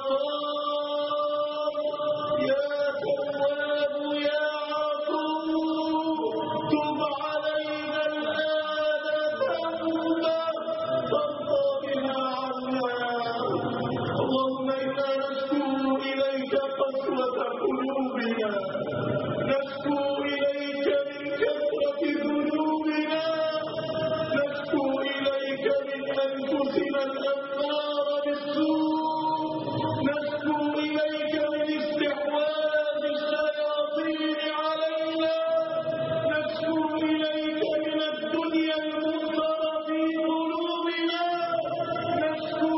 غفار يا تواب يا عفو تب علينا الآن توبة ترضى بها عنا. اللهم إنا نشكو إليك قسوة قلوبنا نشكو إليك من كثرة ذنوبنا نشكو إليك من أنفسنا الأمارة بالسوء نشكو إليك من استحواذ الشياطين علينا نشكو إليك من الدنيا المؤثرة في قلوبنا نشكو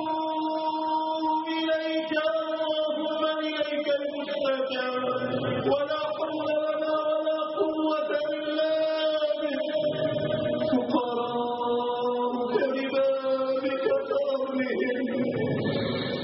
إليك اللهم إليك المشتكى ولا حول لنا ولا قوة إلا بك فقراء ببابك ترمهم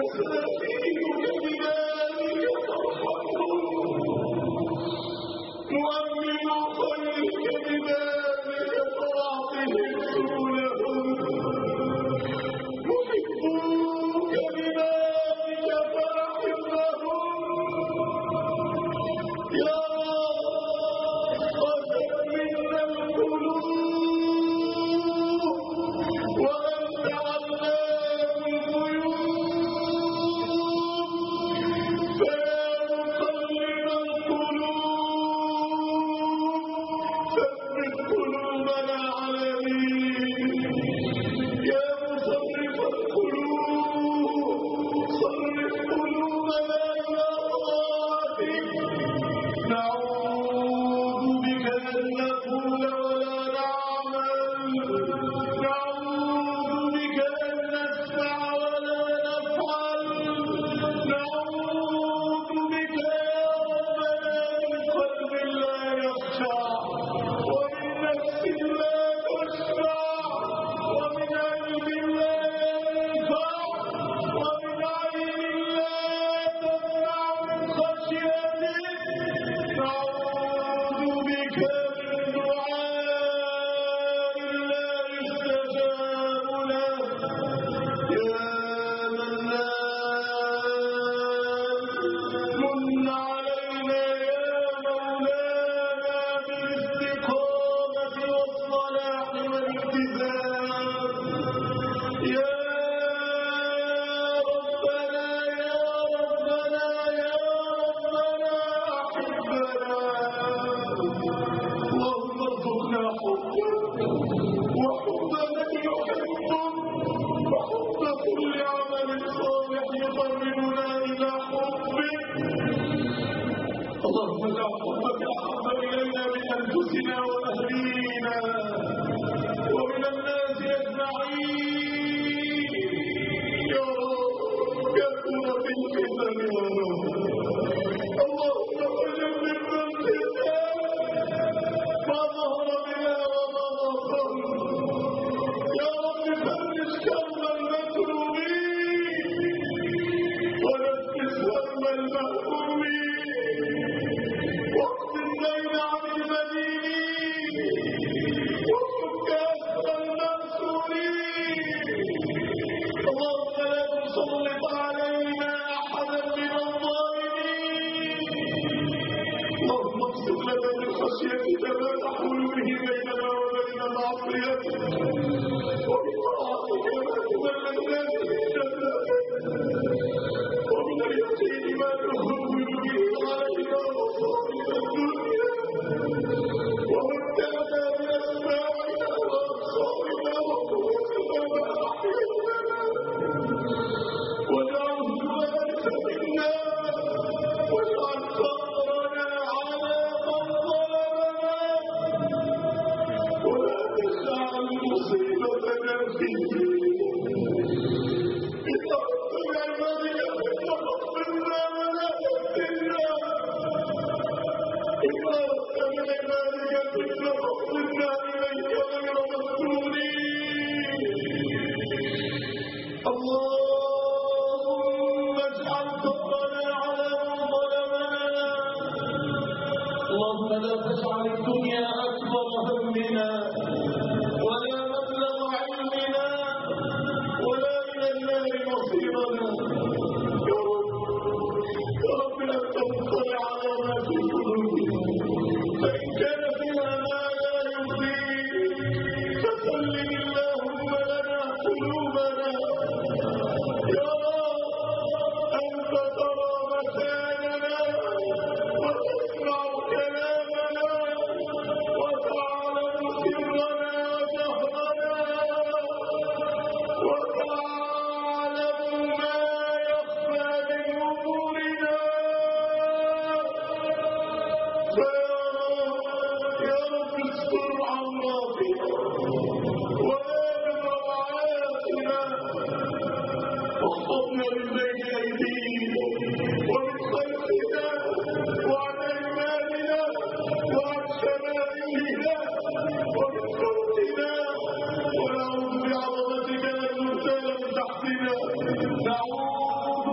نعوذ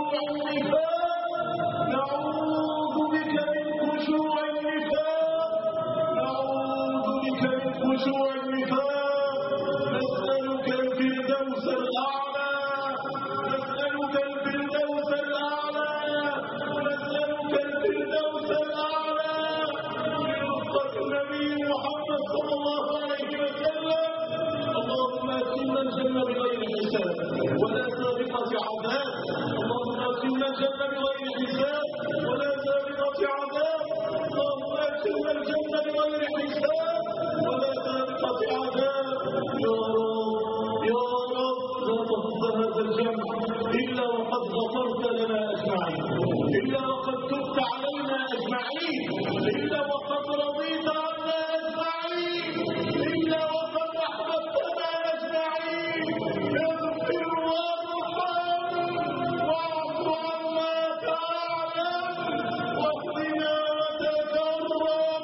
النفاق، نعوذ بك من خشوع النفاق، نعوذ بك من خشوع النفاق، نسألك الفردوس الأعلى، نسألك الفردوس الأعلى، نسألك الفردوس الأعلى برفقة النبي محمد صلى الله عليه وسلم. اللهم ادخلنا الجنة بغير حساب ولا سابقة عذاب، اللهم ادخلنا الجنة بغير حساب ولا سابقة عذاب، اللهم ادخلنا الجنة بغير حساب ولا سابقة عذاب. يا رب يا رب لا تفض هذا الجمع إلا وقد غفرت لنا أجمعين، إلا وقد تبت علينا أجمعين، إلا وقد رضيت عنا أجمعين، إلا وقد أحببتنا أجمعين. اغفر وارحم واعف عما تعلم واهدنا وتكرم.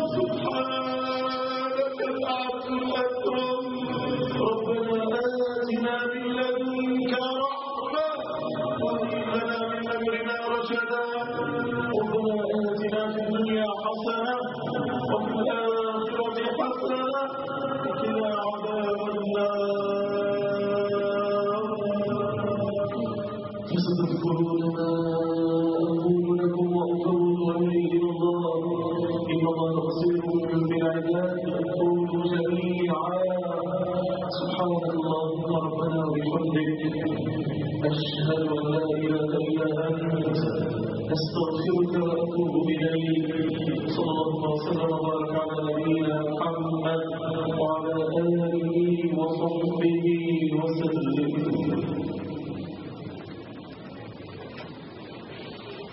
سبحانك العبد الأكرم. ربنا آتنا من لدنك رحمة وهب لنا من أمرنا رشدا. ربنا آتنا في الدنيا حسنة وفي الآخرة حسنة وقنا عذاب النار. فستذكرون ما أقول لكم وأفوض أمري إلى الله، إن الله بصير بالعباد. قولوا جميعا سبحانك اللهم ربنا وبحمدك، أشهد أن لا إله إلا أنت، أستغفرك وأتوب إليك. صلى الله وسلم وبارك على نبينا محمد وعلى آله وصحبه وسلم.